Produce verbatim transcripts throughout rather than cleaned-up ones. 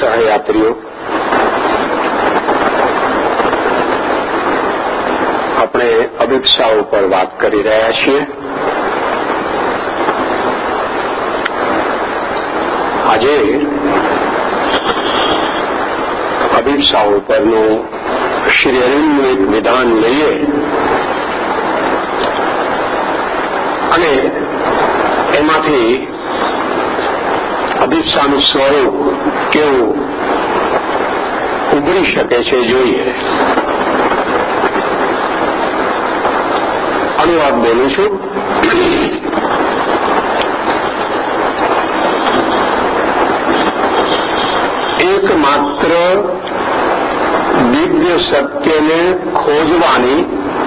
સહયાત્રીઓ, આપણે અભિપ્સા ઉપર વાત કરી રહ્યા છીએ. આજે અભિપ્સા ઉપરનું શ્રી અરવિંદનું એક વિધાન લઈએ અને એમાંથી અભિપ્સાનું સ્વરૂપ કેવું ઉભરી શકે છે જોઈએ. અનુવાદ બોલું છું. એકમાત્ર દિવ્ય સત્યને ખોજવાની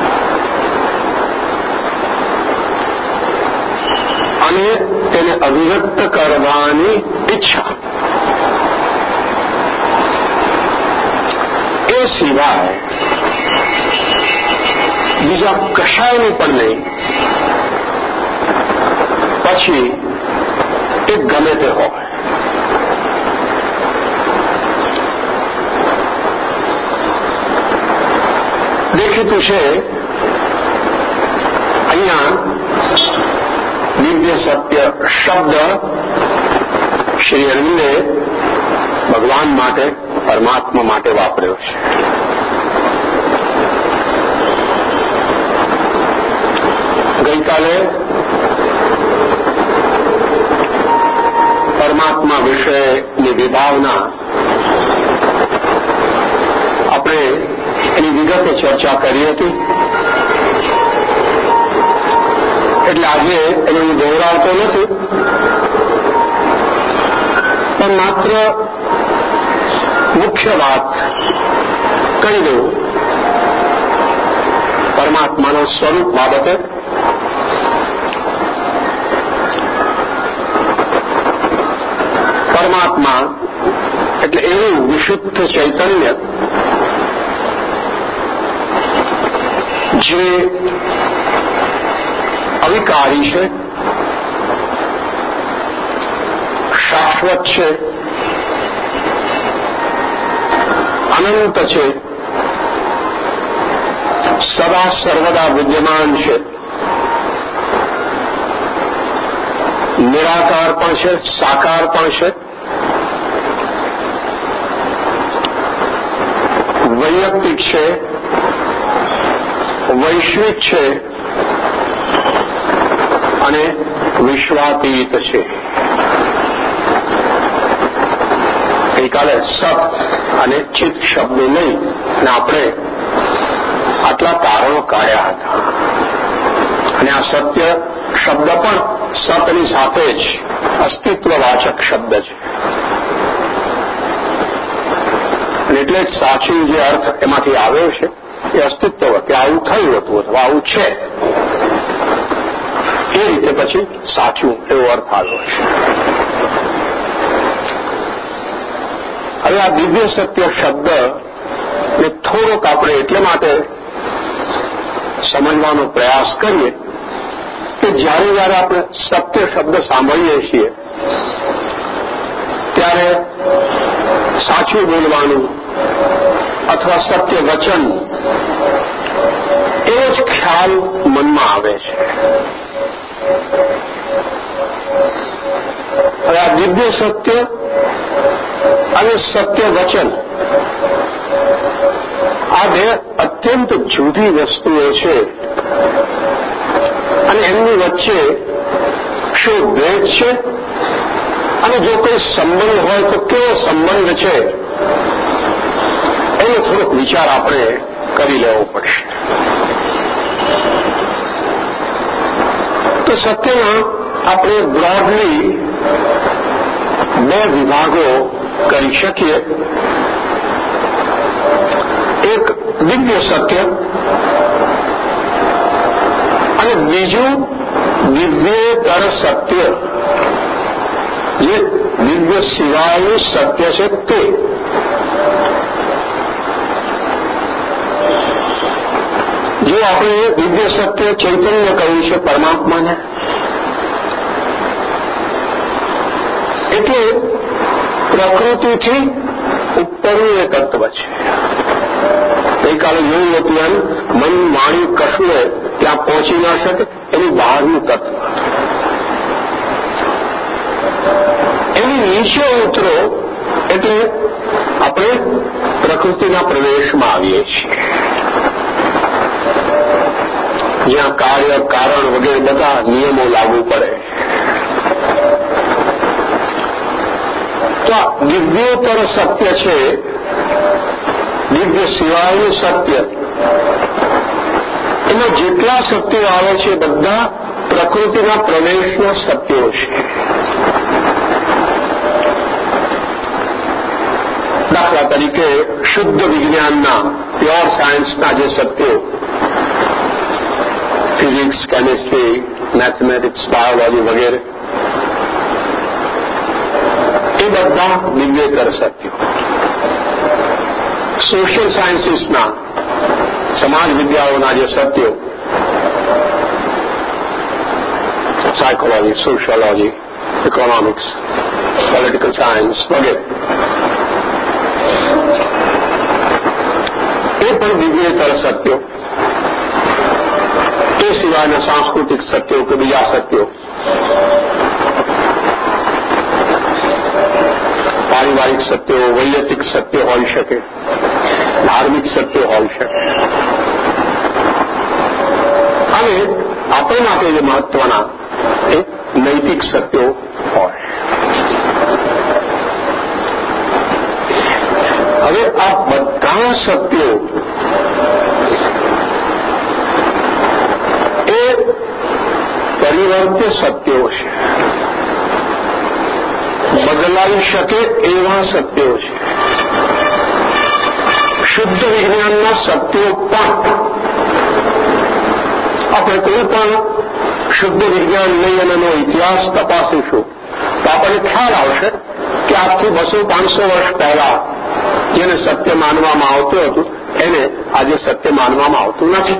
અને તેને અભિવ્યક્ત કરવાની ઈચ્છા, એ સિવાય બીજા કશાયનું પણ નહીં. પછી એ ગમે તે હોય. દેખીતું છે અહીંયા દિવ્ય સત્ય શબ્દ શ્રી અરવિંદે ભગવાન માટે, પરમાત્મા માટે વાપર્યો છે. ગઈકાલે પરમાત્મા વિષયની વિભાવના આપણે એની વિગતે ચર્ચા કરી હતી, એટલે આજે એને હું દોહરાવતો નથી, પણ માત્ર મુખ્ય વાત કહી દઉં પરમાત્માના સ્વરૂપ બાબતે. પરમાત્મા એટલે એવું વિશુદ્ધ ચૈતન્ય જે અવિકારી છે, શાશ્વત છે, અનંત છે, સદા સર્વદા વિદ્યમાન છે, નિરાકાર પણ છે, સાકાર પણ છે, વૈયક્તિક છે, વૈશ્વિક છે અને વિશ્વાતીત છે. ગઈકાલે સત અને ચિત્ત શબ્દો લઈ અને આપણે આટલા તારણો કાઢ્યા હતા. અને આ સત્ય શબ્દ પણ સતની સાથે જ અસ્તિત્વવાચક શબ્દ છે. અને એટલે જ સાચું જે અર્થ એમાંથી આવ્યો છે એ અસ્તિત્વ, કે આવું થયું હતું અથવા આવું છે, એ રીતે પછી સાચું એવો અર્થ આવ્યો છે. હવે આ દિવ્ય સત્ય શબ્દ ને થોડોક આપણે એટલે માટે સમજવાનો પ્રયાસ કરીએ કે જ્યારે જ્યારે આપણે સત્ય શબ્દ સાંભળીએ છીએ ત્યારે સાચું બોલવાનું અથવા સત્ય વચન એવો જ ખ્યાલ મનમાં આવે છે. હવે આ દિવ્ય સત્ય અને સત્ય વચન આ બે અત્યંત જુદી વસ્તુઓ છે અને એમની વચ્ચે શું ભેદ છે અને જો કોઈ સંબંધ હોય તો કેવો સંબંધ છે એનો થોડોક વિચાર આપણે કરી લેવો પડશે. તો સત્યના આપણે બ્રોડલી બે વિભાગો કરી શકીએ. એક દિવ્ય સત્ય અને બીજું દિવ્યેતર સત્ય, જે દિવ્ય સિવાયનું સત્ય છે તે. જો આપણે દિવ્ય સત્ય ચૈતન્ય કહ્યું છે પરમાત્માને, એટલે પ્રકૃતિથી ઉપરનું એ તત્વ છે. ગઈકાલે જોયું હતું એમ મન વાણી કશું ત્યાં પહોંચી ન શકે, એની બહારનું તત્વ. એની નીચે ઉતરો એટલે આપણે પ્રકૃતિના પ્રવેશમાં આવીએ છીએ, જ્યાં કાર્ય કારણ વગેરે બધા નિયમો લાગુ પડે. તો આ દિવ્યોત્તર સત્ય છે, દિવ્ય સિવાયનું સત્ય. એમાં જેટલા સત્યો આવે છે બધા પ્રકૃતિના પ્રવેશના સત્યો છે. દાખલા તરીકે શુદ્ધ વિજ્ઞાનના, પ્યોર સાયન્સના જે સત્યો, ફિઝિક્સ, કેમિસ્ટ્રી, મેથેમેટિક્સ, બાયોલોજી વગેરે, એ બધા દિવ્યેતર સત્યો. સોશિયલ સાયન્સીસના, સમાજ વિદ્યાઓના જે સત્યો, psychology, sociology, economics, political science વગેરે, એ પણ દિવ્યેતર સત્યો. એ સિવાયના સાંસ્કૃતિક સત્યો કે બીજા સત્યો, પારિવારિક સત્યો, વૈયક્તિક સત્યો હોઈ શકે, ધાર્મિક સત્યો હોઈ શકે, અને આપણે માટે જે મહત્વના એ નૈતિક સત્યો હોય. હવે આ બધા સત્યો એ પરિવર્ત્ય સત્યો છે, બદલાઈ શકે એવા સત્યો છે. શુદ્ધ વિજ્ઞાનના સત્યો પણ આપણે કોઈ પણ શુદ્ધ વિજ્ઞાન લઈ અને એનો ઇતિહાસ તપાસીશું તો આપણને ખ્યાલ આવશે કે આજથી બસો પાંચસો વર્ષ પહેલા જેને સત્ય માનવામાં આવતું હતું એને આજે સત્ય માનવામાં આવતું નથી.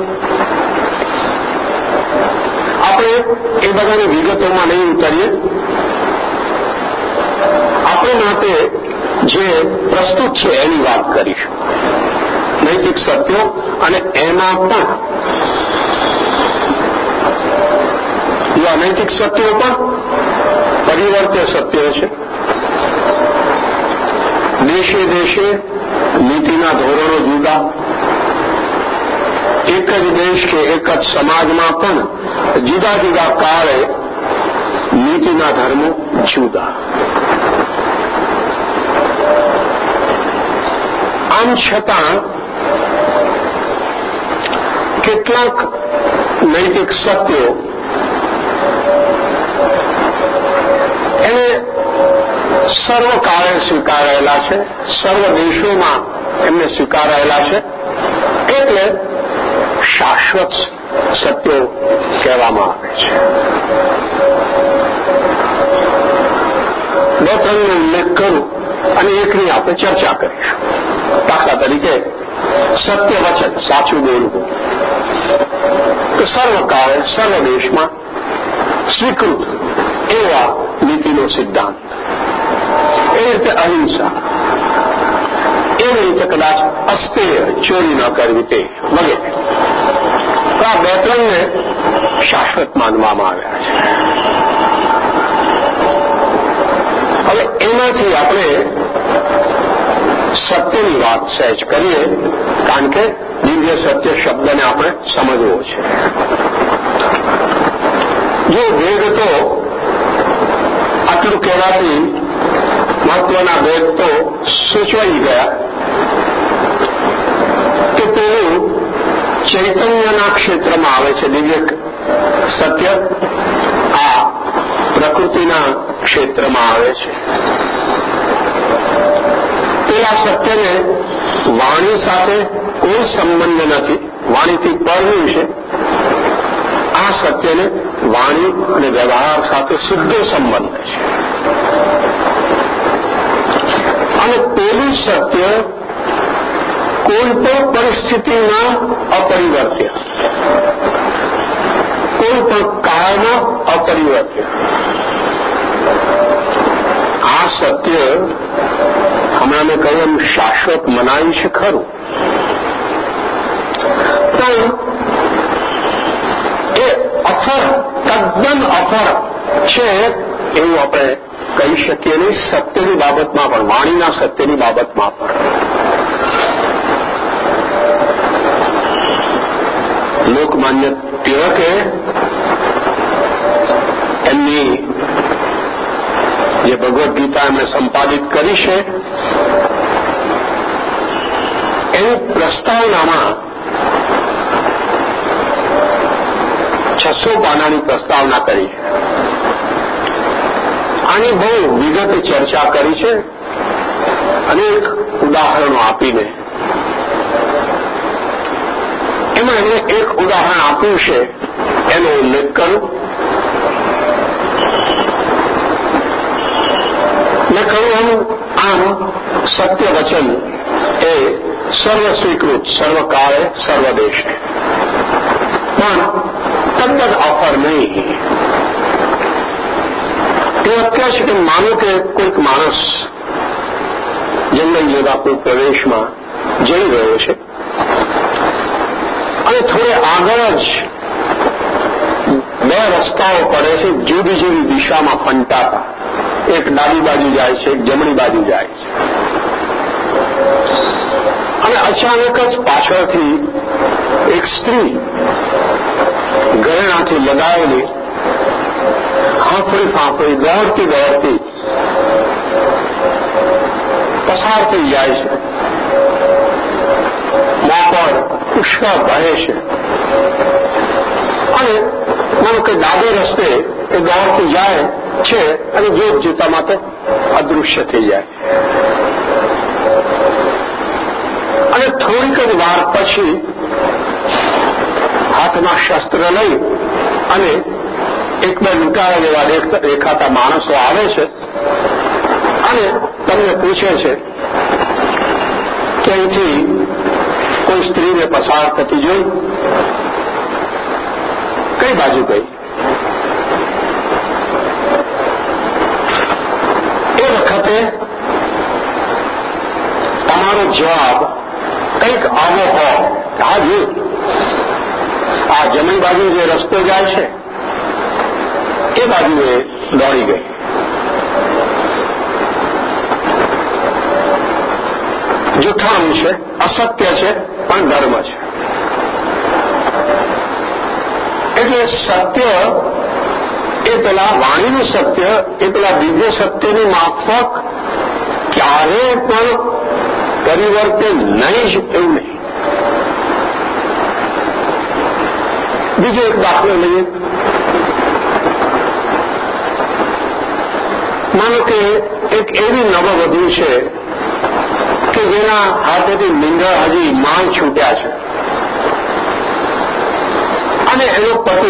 આપણે એ બધાની વિગતોમાં નહીં ઉતરીએ. આપણે માટે જે પ્રસ્તુત છે એની વાત કરીશું, નૈતિક સત્યો, અને એમાં પણ એ અનૈતિક સત્યો પણ પરિવર્ત્ય સત્યો છે. દેશે દેશે નીતિના ધોરણો જુદા, એક જ દેશ કે એક જ સમાજમાં પણ જુદા જુદા કાળે નીતિના ધર્મો જુદા. આમ છતાં કેટલાક નૈતિક સત્યો એને સર્વકાળે સ્વીકારાયેલા છે, સર્વ દેશોમાં એમને સ્વીકારાયેલા છે, એટલે શાશ્વત સત્યો કહેવામાં આવે છે. બે ત્રણનો ઉલ્લેખ કરું અને એકની આપણે ચર્ચા કરીશું. દાખલા તરીકે સત્ય વચન, સાચું બોલવું, તો સર્વકાળે સર્વ દેશમાં સ્વીકૃત એવા નીતિનો સિદ્ધાંત. એ રીતે અહિંસા, એવી રીતે કદાચ અસ્તેય, ચોરી ન કરવી તે વગેરે. તો આ બે ત્રણને શાશ્વત માનવામાં આવ્યા છે. હવે એમાંથી આપણે સત્યની વાત સહેજ કરીએ, કારણ કે દિવ્ય સત્ય શબ્દને આપણે સમજવો છે. જો વેદ તો આટલું કહેવાથી મહત્વના વેદ તો સૂચવાઈ ગયા કે પેલું ચૈતન્યના ક્ષેત્રમાં આવે છે દિવ્ય સત્ય, આ પ્રકૃતિના ક્ષેત્રમાં આવે છે. પેલા સત્યને વાણી સાથે કોઈ સંબંધ નથી, વાણીથી પરનું છે. આ સત્યને વાણી અને વ્યવહાર સાથે સીધો સંબંધ છે. અને પેલું સત્ય કોઈ પણ પરિસ્થિતિમાં અપરિવર્ત્ય, કોઈ પણ કાળમાં અપરિવર્ત્ય. આ સત્ય હમણાં મેં કહ્યું એમ શાશ્વત મનાયું છે ખરું, પણ એ અફર તદ્દન અફર છે એવું આપણે કહી શકીએ નહીં. સત્યની બાબતમાં પણ, વાણીના સત્યની બાબતમાં પણ લોકમાન્ય તિલકે એમની જે ભગવદ્ ગીતા એમણે સંપાદિત કરી છે એની પ્રસ્તાવનામાં છસો પાનાની પ્રસ્તાવના કરી છે. આની બહુ વિગતે ચર્ચા કરી છે, અનેક ઉદાહરણો આપીને. એમાં એમણે એક ઉદાહરણ આપ્યું છે, એનો ઉલ્લેખ કરું. મેં કહ્યું એમ આમ સત્ય વચન એ સર્વ સ્વીકૃત, સર્વકાળે સર્વદેશે, પણ તદ્દન અફર નહીં. એ કહે છે કે માનો કે કોઈક માણસ જંગલ જેવા કોઈ પ્રદેશમાં જઈ રહ્યો છે અને થોડે આગળ જ બે રસ્તાઓ પડે છે જુદી જુદી દિશામાં ફંટાતા. એક ડાબી બાજુ જાય છે, એક જમણી બાજુ જાય છે, અને અચાનક જ પાછળથી એક સ્ત્રી ઘરેણાથી લગાવેલી હાંફળી ફાંફળી દોડતી દોડતી પસાર થઈ જાય છે. મોં પર પુષ્કળ વહે છે અને માનો કે ડાબે રસ્તે એ દોડતી જાય છે અને જોત જોતામાં તો અદૃશ્ય થઈ જાય. અને થોડીક જ વાર પછી હાથમાં શસ્ત્ર લઈ અને એક બે લૂંટારા જેવા દેખાતા માણસો આવે છે અને તમને પૂછે છે કે અહીંથી કોઈ સ્ત્રીને પસાર થતી જોઈ? કઈ બાજુ ગઈ? એ વખતે તમારો જવાબ કંઈક આવો હોય, હા જી, આ જમણી બાજુ જે રસ્તો જાય છે એ બાજુએ દોડી ગઈ. જૂઠાણું છે, અસત્ય છે, પણ ધર્મ છે. એટલે સત્ય એ પેલા વાણીનું સત્ય એ પેલા દિવ્ય સત્યની માફક ક્યારે પણ પરિવર્તે નહીં જ એવું નહીં. બીજો એક દાખલો લઈએ. માનો કે એક એવી નવવધુ છે કે જેના હાથેથી લીંગા હજી માંગ છૂટ્યા છે અને એનો પતિ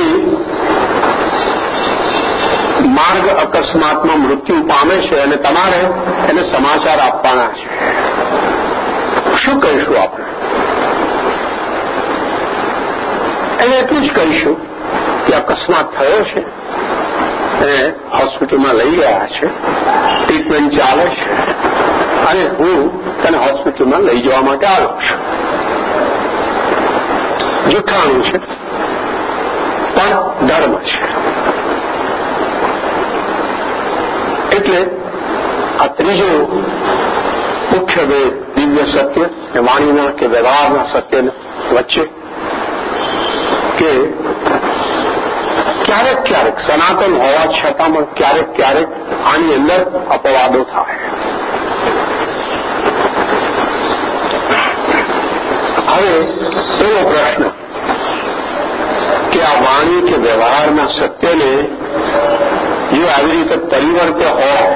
માર્ગ અકસ્માતમાં મૃત્યુ પામે છે અને તમારે એને સમાચાર આપવાના છે. શું કહીશું આપણે? એને એટલું જ કહીશું કે અકસ્માત થયો છે અને હોસ્પિટલમાં લઈ ગયા છે, ટ્રીટમેન્ટ ચાલે છે અને હું તને હોસ્પિટલમાં લઈ જવા માટે આવ્યો છું. જૂઠાણું છે પણ ધર્મ છે. એટલે આ ત્રીજો મુખ્ય ભેદ દિવ્ય સત્ય અને વાણીના કે વ્યવહારના સત્ય વચ્ચે કે ક્યારેક ક્યારેક સનાતન હોવા છતાં પણ ક્યારેક ક્યારેક આની અંદર અપવાદો થાય. હવે એવો પ્રશ્ન કે આ વાણી કે વ્યવહારના સત્યને જો આવી રીતે પરિવર્તે હોય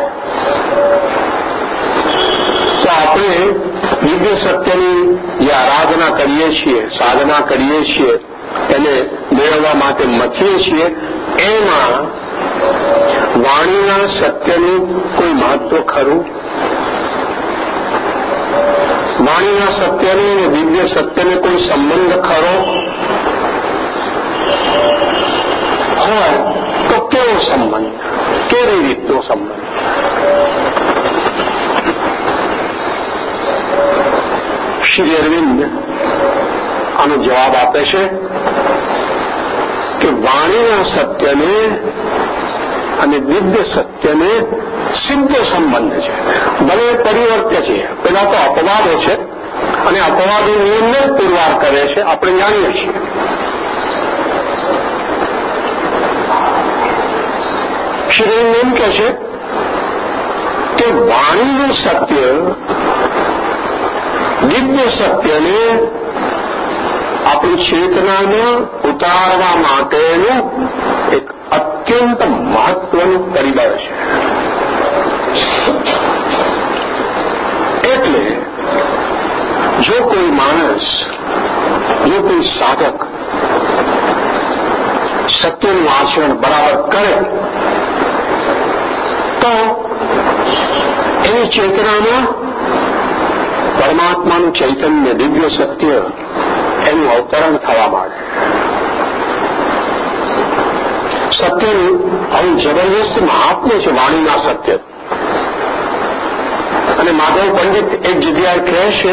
તો આપણે દિવ્ય સત્યની જે આરાધના કરીએ છીએ, સાધના કરીએ છીએ, એને મેળવવા માટે મથીએ છીએ, એમાં વાણીના સત્યનું કોઈ મહત્વ ખરું? વાણીના સત્યને અને દિવ્ય સત્યને કોઈ સંબંધ ખરો હોય તો કેવો સંબંધ, કેવી રીતનો સંબંધ? શ્રી અરવિંદ આનો જવાબ આપે છે કે વાણીના સત્યને અને દિવ્ય સત્યને સિદ્ધ સંબંધ છે, ભલે પરિવર્ત્ય છે. પેલા તો અપવાદો છે અને અપવાદો નિયમને પુરવાર કરે છે, આપણે જાણીએ છીએ. શ્રી એમ કહે છે કે વાણીનું સત્ય દિવ્ય સત્યને આપણી ચેતનામાં ઉતારવા માટેનું એક અત્યંત મહત્વનું પરિબળ છે. એટલે જો કોઈ માણસ, જો કોઈ સાધક સત્યનું આચરણ બરાબર કરે તો એની ચેતનામાં પરમાત્માનું ચૈતન્ય દિવ્ય સત્ય એનું અવતરણ થવા માંડે. સત્યનું આવું જબરજસ્ત મહાત્મ્ય છે વાણીના સત્ય. અને માધવ પંડિત એક જગ્યાએ કહે છે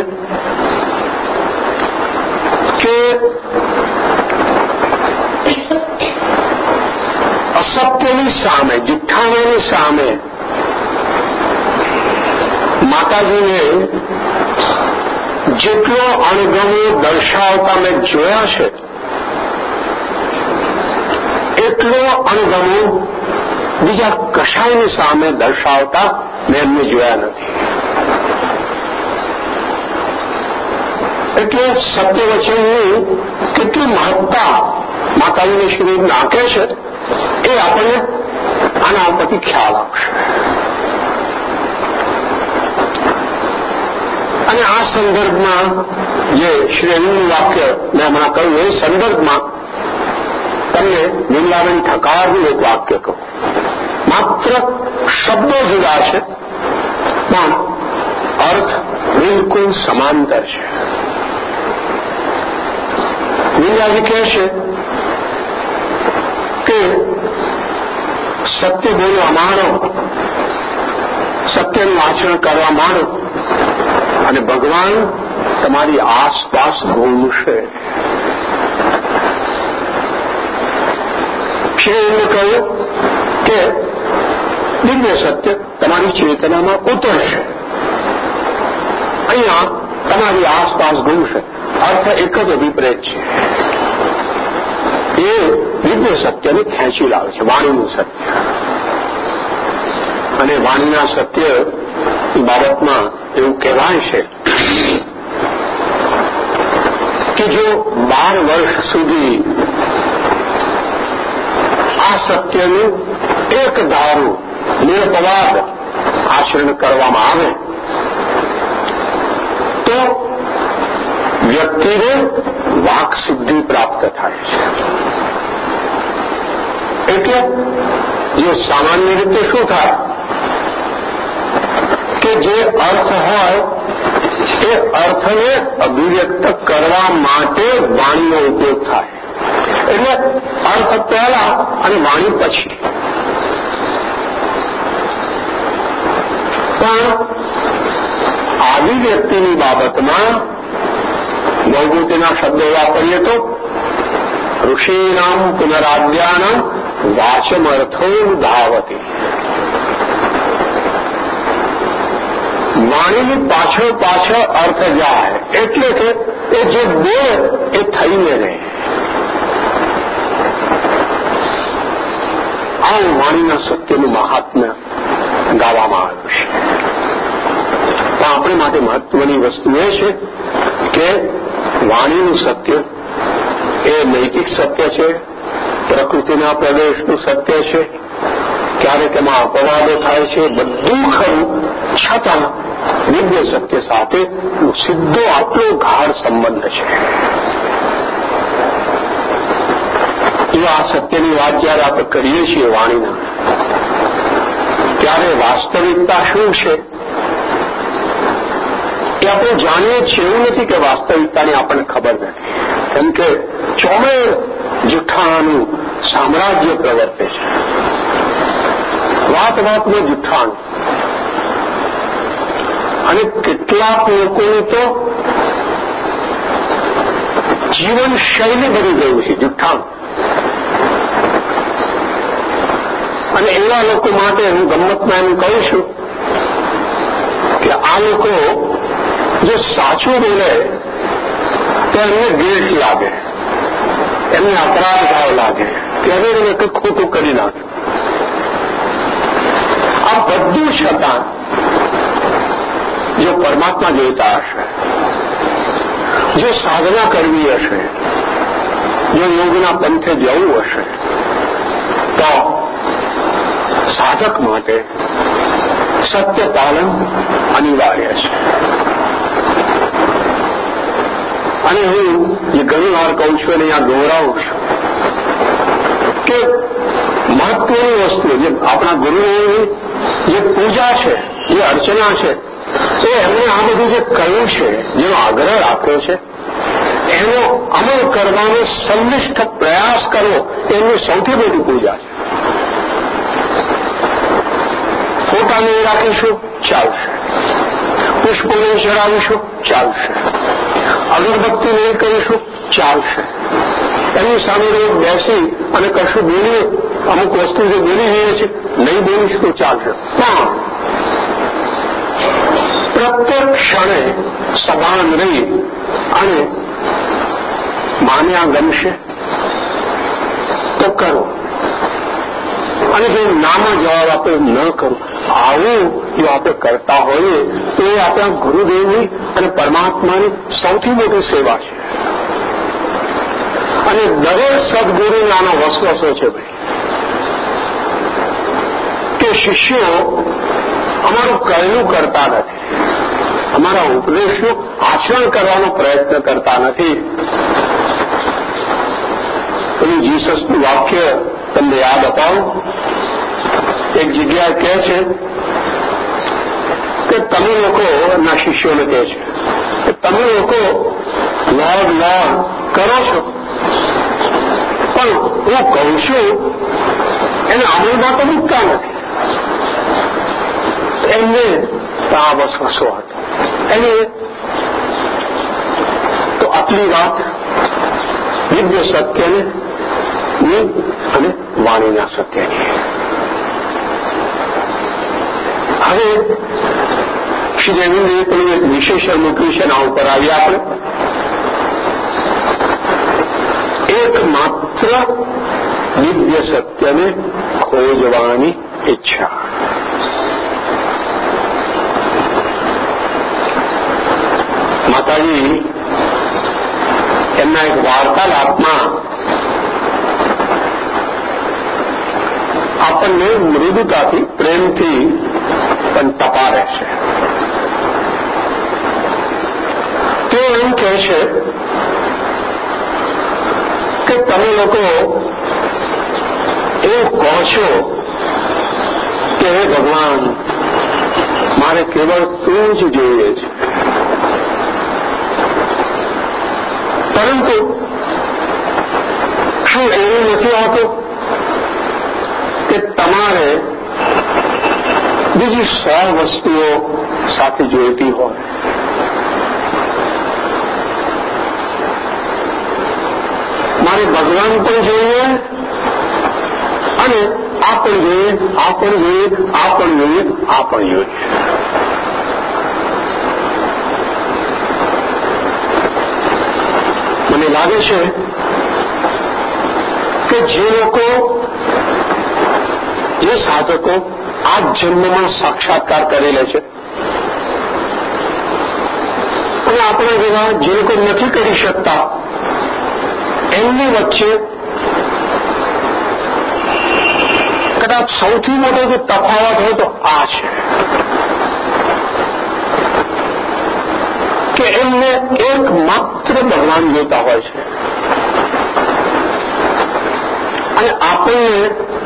કે અસત્યની સામે, જુઠ્ઠાણાની સામે માતાજીને જેટલો અણગમો દર્શાવતા મેં જોયા છે એટલો અણગમો બીજા કશાયની સામે દર્શાવતા મેં એમને જોયા નથી. એટલે સત્ય વચનની કેટલી મહત્તા માતાજીની શ્રી નાખે છે એ આપણને આના ઉપરથી ખ્યાલ આવશે. અને આ સંદર્ભમાં જે શ્રી અરવિંદનું વાક્ય મેં હમણાં કહ્યું એ સંદર્ભમાં તમને વિમલાબેન ઠક્કરનું એક વાક્ય કહું. માત્ર શબ્દો જુદા છે પણ અર્થ બિલકુલ સમાંતર છે. વિમલાજી કહે છે કે સત્ય બોલવા માંડો, સત્યનું આચરણ કરવા માંડો અને ભગવાન તમારી આસપાસ ઘૂમશે. શ્રી કહ્યું કે દિવ્ય સત્ય તમારી ચેતનામાં ઉતરશે, અહીંયા તમારી આસપાસ ઘૂમશે. અર્થ એક જ અભિપ્રેત છે. એ દિવ્ય સત્યને ખેંચી લાવે છે, વાણીનું સત્ય. અને વાણીના સત્ય બાબતમાં એવું કહેવાય છે કે જો બાર વર્ષ સુધી આ સત્યનું એક ધારું નિરપવાદ આચરણ કરવામાં આવે તો વ્યક્તિને વાક સિદ્ધિ પ્રાપ્ત થાય છે. એટલે જો સામાન્ય રીતે શું થાય કે જે અર્થ હોય એ અર્થને અભિવ્યક્ત કરવા માટે વાણીનો ઉપયોગ થાય. એટલે અર્થ પહેલા અને વાણી પછી. પણ આવી વ્યક્તિની બાબતમાં બહુમતીના શબ્દો વાપરીએ તો ઋષિનામ પુનરાદ્યાના વાચમર્થો ધાવતી. વાણીની પાછળ પાછળ અર્થ જાય એટલે કે એ જે બોલે એ થઈને રહે. આવું વાણીના સત્યનું મહાત્મ્ય ગાવામાં આવ્યું છે. પણ આપણે માટે મહત્વની વસ્તુ એ છે કે વાણીનું સત્ય એ નૈતિક સત્ય છે, પ્રકૃતિના પ્રદેશનું સત્ય છે, ક્યારેક એમાં અપવાદો થાય છે, બધું ખરું, છતાં દિવ્ય સત્ય સાથે સીધો આટલો ગાઢ સંબંધ છે. જો આ સત્યની વાત જયારે આપણે કરીએ છીએ વાણીના, ત્યારે વાસ્તવિકતા શું છે એ આપણે જાણીએ છીએ. એવું નથી કે વાસ્તવિકતાની આપણને ખબર નથી, કેમ કે ચોમે જુઠ્ઠાણાનું સામ્રાજ્ય પ્રવર્તે છે. વાત વાતમાં જુઠ્ઠાણું. અને કેટલાક લોકોની તો જીવન શૈલી બની ગયું છે જુઠ્ઠાણ. અને એવા લોકો માટે હું ગમ્મતમાં એમ કહું છું કે આ લોકો જે સાચું બોલે તો એમને ગેટ લાગે, એમને અપરાધ ભાવ લાગે કે હવે એને કંઈક ખોટું કરી નાખે. આ બધું છતાં જો પરમાત્મા જોઈતા હશે, જો સાધના કરવી હશે, જો યોગના પંથે જવું હશે તો સાધક માટે સત્ય પાલન અનિવાર્ય છે. અને હું જે ઘણી વાર કહું છું અને અહીંયા દોહરાવું છું કે મહત્વની વસ્તુ જે આપણા ગુરુઓની જે પૂજા છે, જે અર્ચના છે, એ એમને આ બધું જે કહ્યું છે, જેનો આગ્રહ રાખ્યો છે, એનો અમલ કરવાનો સંનિષ્ઠ પ્રયાસ કરવો એમની સૌથી મોટી પૂજા છે. ફોટા નહીં રાખીશું ચાલશે, પુષ્પો નહીં ચડાવીશું ચાલશે, અગરબત્તી નહીં કરીશું ચાલશે, એની સામે બેસી અને કશું બોલીએ, અમુક વસ્તુ જે બોલી રહીએ છીએ નહીં બોલીશું તો ચાલશે. પણ પ્રત્યેક ક્ષણે સભાન રહી અને માન્યા ગમશે તો કરો, અને જો નામાં જવાબ આપે ન કરો. આવું જો આપણે કરતા હોઈએ તો એ આપણા ગુરુદેવની અને પરમાત્માની સૌથી મોટી સેવા છે. અને દરેક સદગુરુને આનો વસવસો છે ભાઈ કે શિષ્યો અમારું કહેલું કરતા નથી, અમારા ઉપદેશનું આચરણ કરવાનો પ્રયત્ન કરતા નથી. પેલું જીસસનું વાક્ય તમને યાદ અપાવું. એક જગ્યાએ કહે છે કે તમે લોકો ના શિષ્યોને કહે છે કે તમે લોકો લોર્ડ લોર્ડ કરો છો, પણ હું કહું છું એને અમલમાં તો મૂકતા નથી. એમને આ વસવસો હતો. એને તો આટલી વાત દિવ્ય સત્યને અને વાણીના સત્યની. હવે શ્રી જયનંદે પેલું એક વિશેષણ મૂક્યું છે, આ ઉપર આવી આપણે એક માત્ર દિવ્ય સત્યને ખોજવાની ઈચ્છા. માતાજી એમના એક વાર્તાલાપમાં આપણને મૃદુતાથી પ્રેમથી પણ તપારે છે. તે એમ કહે છે કે તમે લોકો એવું કહો છો કે હે ભગવાન મારે કેવળ તું જ જોઈએ છે, પરંતુ શું એવું નથી હોતું કે તમારે બીજી સો વસ્તુઓ સાથે જોઈતી હોય? મારે ભગવાન પણ જોઈએ અને આ પણ જોઈએ, આ પણ જોઈએ, આ પણ જોઈએ, આ પણ જોઈએ. મને લાગે છે કે જે લોકો, જે સાધકો આ જન્મમાં સાક્ષાત્કાર કરી લે છે અને આપણા જેવા જે લોકો નથી કરી શકતા એમની વચ્ચે કદાચ સૌથી મોટો જો તફાવત હોય તો આ છે કે એમને એક માત્ર ભગવાન જોતા હોય છે અને આપણને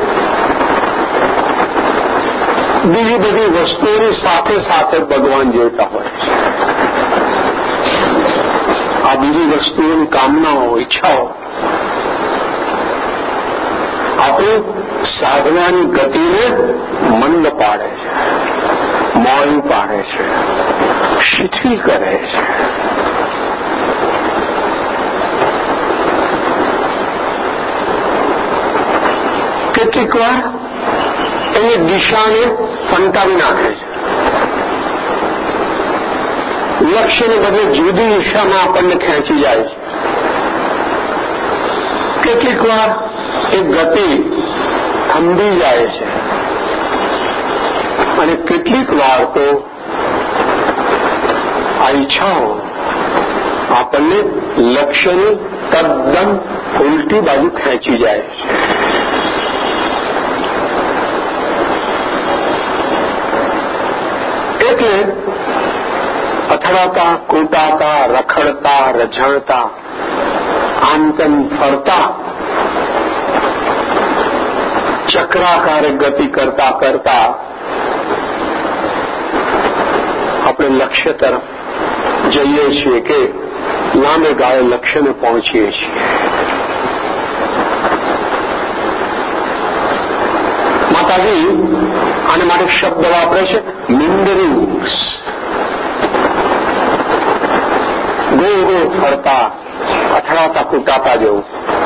બીજી બધી વસ્તુઓની સાથે સાથે ભગવાન જોઈતા હોય છે. આ બીજી વસ્તુઓની કામનાઓ, ઈચ્છાઓ આપણી સાધનાની ગતિને મંદ પાડે છે, મોડી પાડે છે, શિથિલ કરે છે. કેટલીક વાર એની દિશાને ફંટાવી નાખે છે. લક્ષ્યને બદલે જુદી દિશામાં આપણને ખેંચી જાય છે. કેટલીક વાર એ ગતિ થંભી જાય છે અને કેટલીક વાર તો આ ઈચ્છાઓ આપણને લક્ષ્યની તદ્દન ઉલટી બાજુ ખેંચી જાય છે. એટલે અથડાતા, કૂટાતા, રખડતા, રઝળતા, આમ તેમ ફરતા, ચક્રાકારે ગતિ કરતા કરતા આપણે લક્ષ્ય તરફ જઈએ છીએ કે લાંબે ગાળે લક્ષ્યને પહોંચીએ છીએ. માતાજી આને માટે શબ્દ વાપરે છે મિન્ડરિંગ્સ. ગોળ ગોળ ફરતા, અથડાતા કૂટાતા જેવું.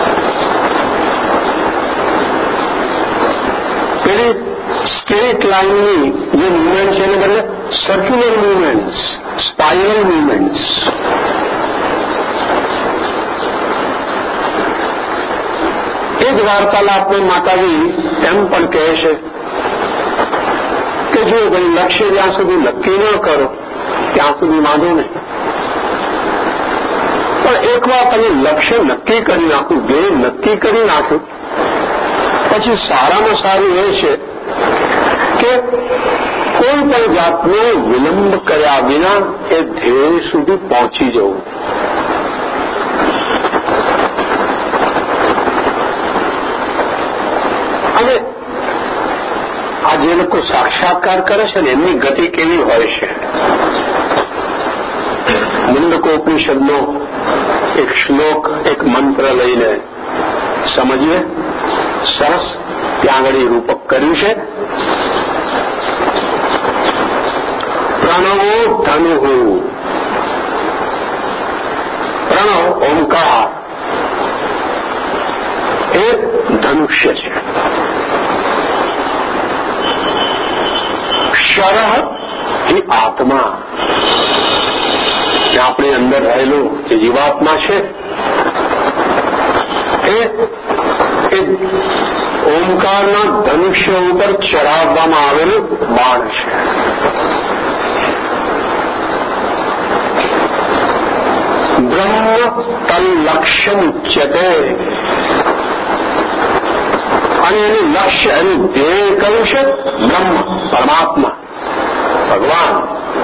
પેલી સ્ટ્રેટ લાઇનની જે મુવમેન્ટ છે એને બદલે સર્ક્યુલર મુવમેન્ટ્સ, સ્પાઇરલ મુવમેન્ટ્સ. એ જ વાર્તાલાપને માતાજી એમ પણ કહે છે કે જો ભાઈ લક્ષ્ય જ્યાં સુધી નક્કી ન કરો ત્યાં સુધી વાંધો નહીં, પણ એકવાર તમે લક્ષ્ય નક્કી કરી નાખું, ધ્યેય નક્કી કરી નાખ્યું, પછી સારામાં સારું એ છે કે કોઈ પણ જાતનો વિલંબ કર્યા વિના એ ધ્યેય સુધી પહોંચી જવું. અને આ જે લોકો સાક્ષાત્કાર કરે છે ને એમની ગતિ કેવી હોય છે? મુંડકોપનિષદનો એક શ્લોક, એક મંત્ર લઈને સમજીએ. સરસ ત્યાં આગળ રૂપક કર્યું છે. પ્રણવો ધનુઃ. પ્રણવ ઓમકાર એ ધનુષ્ય છે. શરહ એ આત્મા, આપણી અંદર રહેલું જે જીવાત્મા છે એ ઓમકારના ધનુષ્ય ઉપર ચઢાવવામાં આવેલું બાણ છે. બ્રહ્મ તલ્લક્ષ્યમ ઉચ્યતે. અને એનું લક્ષ્ય, એનું ધ્યેય કયું છે? બ્રહ્મ, પરમાત્મા, ભગવાન.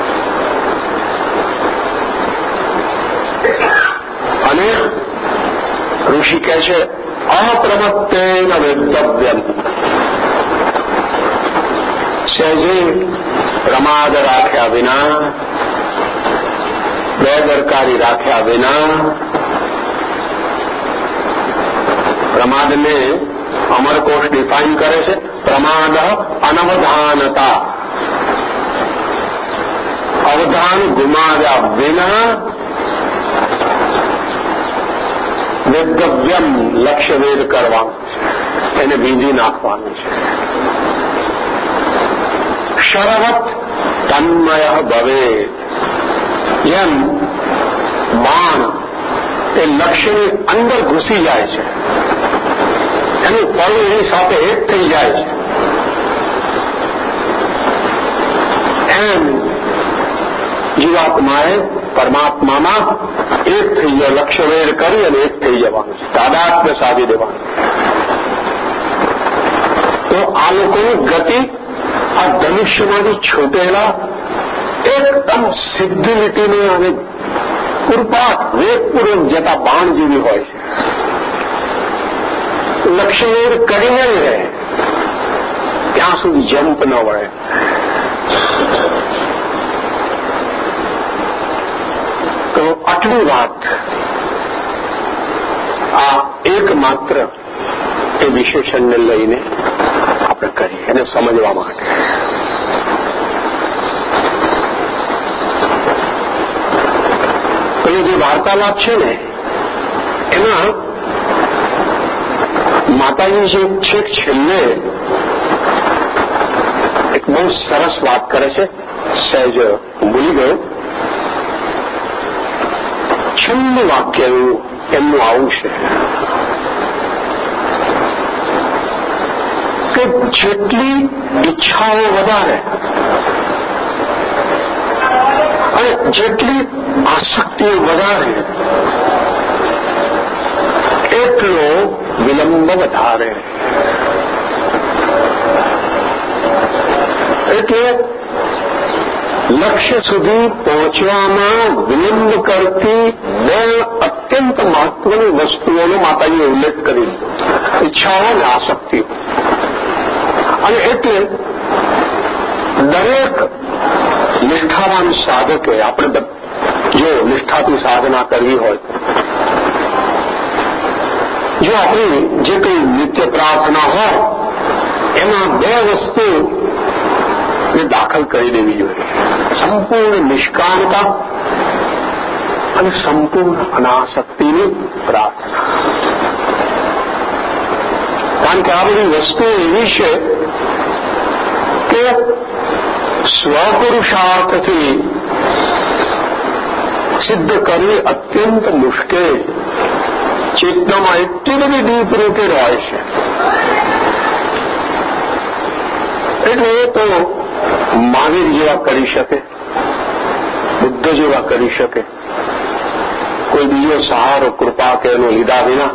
અને ઋષિ કહે છે અપ્રમત્તેન વેદ્તવ્યમ. સહેજે પ્રમાદ રાખ્યા વિના, બેદરકારી રાખ્યા વિના. પ્રમાદને અમરકોશ ડિફાઇન કરે છે પ્રમાદ અનવધાનતા. અવધાન ગુમાવ્યા વિના વેદ્તવ્યમ લક્ષ્ય વેદ કરવાનું છે, એને બીજી નાખવાનું છે. શરવત તન્મય ભવે. જેમ બાણ એ લક્ષ્યની અંદર ઘૂસી જાય છે, એનું ફળ એની સાથે એક થઈ જાય છે, એમ જીવાત્માએ પરમાત્મામાં એક થઈ જાય, લક્ષ્ય વેર કરી અને એક થઈ જવાનું છે, તાદાત્મ્ય સાધી દેવાનું. તો આ લોકોની ગતિ આ ધનુષ્યમાંથી છૂટેલા એકદમ સિદ્ધ લીટીને અને કૃપાત વેગપૂર્વક જતા બાણ જેવી હોય છે. લક્ષ્ય વેર કરીને રહે ત્યાં સુધી જંપ ન વળે. તો આટલી વાત આ એકમાત્ર એ વિશેષણને લઈને આપણે કરીએ, એને સમજવા માટે. પેલો જે વાર્તાલાપ છે ને એમાં માતાજી છેક છેલ્લે એક બહુ સરસ વાત કરે છે, સહેજ ભૂલી ગયો. છેલ્લું વાક્ય એવું એમનું આવું છે કે જેટલી ઈચ્છાઓ વધારે અને જેટલી આસક્તિઓ વધારે એટલો વિલંબ વધારે. એટલે લક્ષ્ય સુધી પહોંચવામાં વિલંબ કરતી બે અત્યંત મહત્વની વસ્તુઓનો માતાજીએ ઉલ્લેખ કરી દીધો, ઈચ્છાઓ અને આસક્તિઓ. અને એટલે દરેક નિષ્ઠાવાન સાધકે આપણે જો નિષ્ઠાથી સાધના કરવી હોય, જો આપણી જે કંઈ નિત્ય પ્રાર્થના હોય એમાં બે વસ્તુ ને દાખલ કરી દેવી જોઈએ, સંપૂર્ણ નિષ્કામતા અને સંપૂર્ણ અનાસક્તિની પ્રાર્થના. કારણ કે આ બધી વસ્તુઓ એવી છે કે સ્વપુરુષાર્થથી સિદ્ધ કરવી અત્યંત મુશ્કેલ, ચેતનામાં એટલી બધી ડીપ રૂટેડ હોય છે. એટલે એ તો મહાવીર જેવા કરી શકે, બુદ્ધ જેવા કરી શકે, કોઈ બીજો સહારો કૃપા કે એનો લીધા વિના.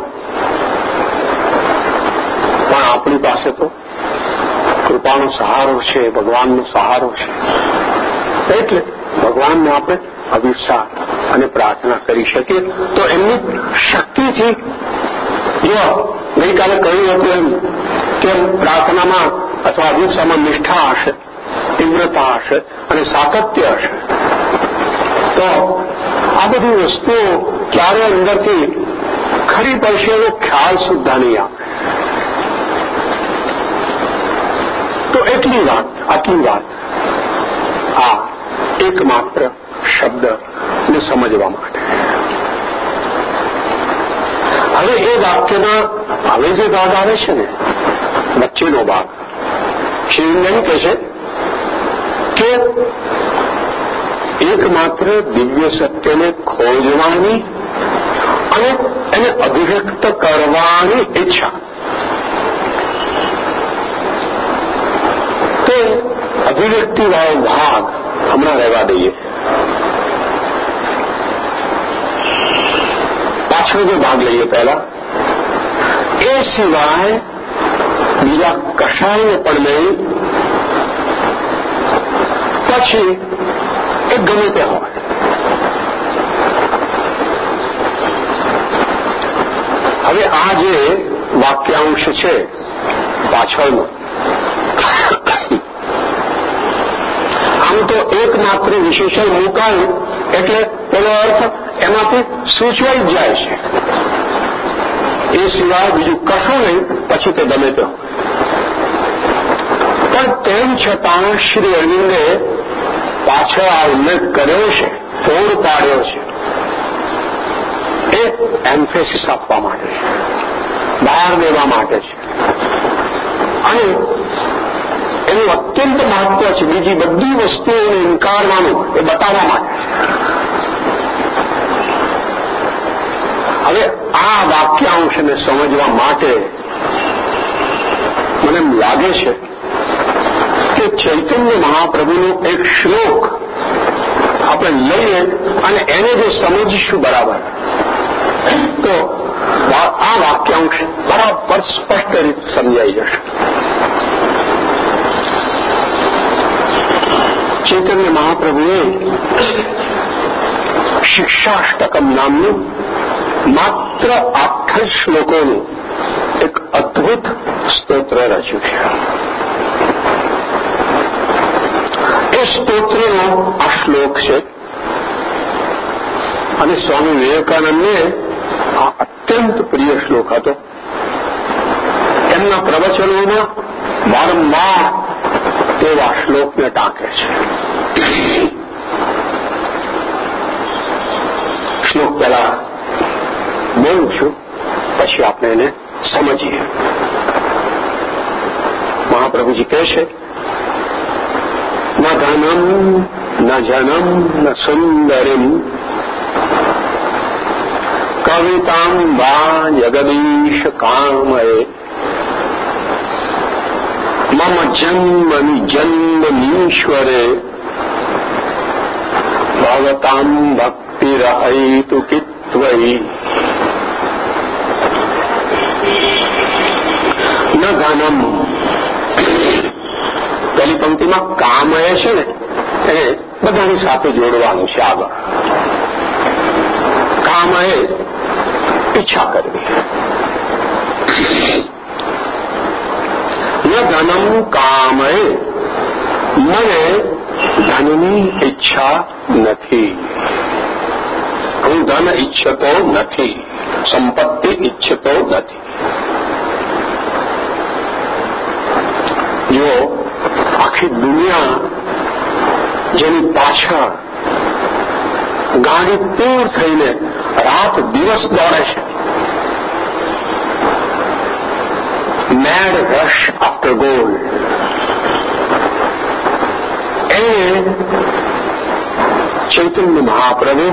પણ આપણી પાસે તો કૃપાનો સહારો છે, ભગવાનનો સહારો છે. એટલે ભગવાનને આપણે અભિષાક અને પ્રાર્થના કરી શકીએ. તો એમની શક્તિથી, જો ગઈકાલે કહ્યું હતું એમ કે પ્રાર્થનામાં અથવા અભિષામાં નિષ્ઠા હશે, તીવ્રતા હશે અને સાતત્ય હશે, તો આ બધી વસ્તુઓ ક્યારે અંદરથી ખરી પડશે એવો ખ્યાલ સુદ્ધા નહીં આવે. તો એટલી વાત, આટલી વાત આ એકમાત્ર શબ્દને સમજવા માટે. હવે એ વાક્યના હવે જે ભાગ આવે છે ને, વચ્ચેનો ભાગ, શ્રીરંજન કહે છે કે એકમાત્ર દિવ્ય સત્યને ખોજવાની અને એને અભિવ્યક્ત કરવાની ઈચ્છા. તે અભિવ્યક્તિવાળો ભાગ હમણાં રહેવા દઈએ. પાછળનો જો ભાગ લઈએ પહેલા, એ સિવાય બીજા કશાયને પણ નહીં, પછી એ ગમે તે હોય. હવે આ જે વાક્યાંશ છે પાછળનો, આમ તો એકમાત્ર વિશેષણ મુકાયું એટલે એનો અર્થ એમાંથી સૂચવાઈ જ જાય છે. એ સિવાય બીજું કશું નહીં, પછી તે ગમે તે. પણ તેમ છતાં શ્રી અરવિંદે પાછળ આ ઉલ્લેખ કર્યો છે, ફોડ પાડ્યો છે, એ એમ્ફેસિસ આપવા માટે છે, બહાર દેવા માટે છે. અને એનું અત્યંત મહત્વ છે. બીજી બધી વસ્તુઓને ઇન્કારવાનું એ બતાવવા માટે. હવે આ વાક્યાંશને સમજવા માટે મને એમ લાગે છે કે ચૈતન્ય મહાપ્રભુનો એક શ્લોક આપણે લઈએ અને એને જો સમજીશું બરાબર, તો આ વાક્યાંશ બરાબર સ્પષ્ટ રીતે સમજાઈ જશે. ચૈતન્ય મહાપ્રભુએ શિક્ષાષ્ટકમ નામનું માત્ર આઠ જ શ્લોકોનું એક અદ્ભુત સ્તોત્ર રચ્યું છે. એ સ્તોત્રનો આ શ્લોક છે અને સ્વામી વિવેકાનંદને આ અત્યંત પ્રિય શ્લોક હતો. એમના પ્રવચનોમાં વારંવાર તેવા શ્લોકને ટાંકે છે. શ્લોક પહેલા બોલું છું, પછી આપણે એને સમજીએ. મહાપ્રભુજી કહે છે, ન ધનમ ન જનમ ન સુંદરીમ કવિતામ વા જગદીશ કામયે મમ જન્મનિ જન્મનીશ્વરે ભવતામ ભક્તિરહૈતુ કિત્વયી. ન ધનમ, પહેલી પંક્તિમાં કામ એ છે ને એ બધાની સાથે જોડવાનું છે. આગળ કામ એ ઈચ્છા કરવી. ન ધનમ કામ એ, મને ધનની ઈચ્છા નથી. હું ધન ઈચ્છતો નથી, સંપત્તિ ઈચ્છતો નથી. જો આખી દુનિયા જેની પાછળ ગાડી તૂર થઈને રાત દિવસ દોડે છે, મેડ રશ આફ્ટર ગોલ્ડ, એ ચૈતન્ય મહાપ્રભુ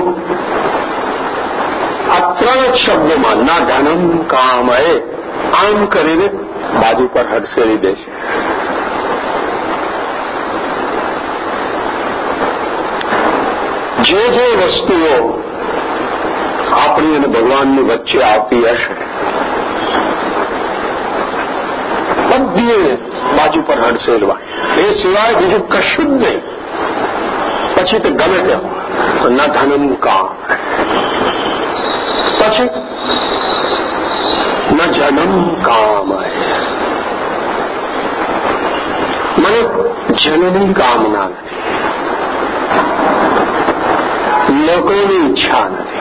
આ ત્રણ જ શબ્દોમાં ના ધનમ કામ એ આમ કરીને બાજુ પર હડસેલી દે છે. જે જે વસ્તુઓ આપણી અને ભગવાનની વચ્ચે આવતી હશે બધી બાજુ પર હડસેલવા, એ સિવાય બીજું કશું જ નહીં. પછી તે ગમે તે ન ધનમ કામ, પછી ન જનમ કામ, મને જનની કામના નથી, લોકોની ઈચ્છા નથી.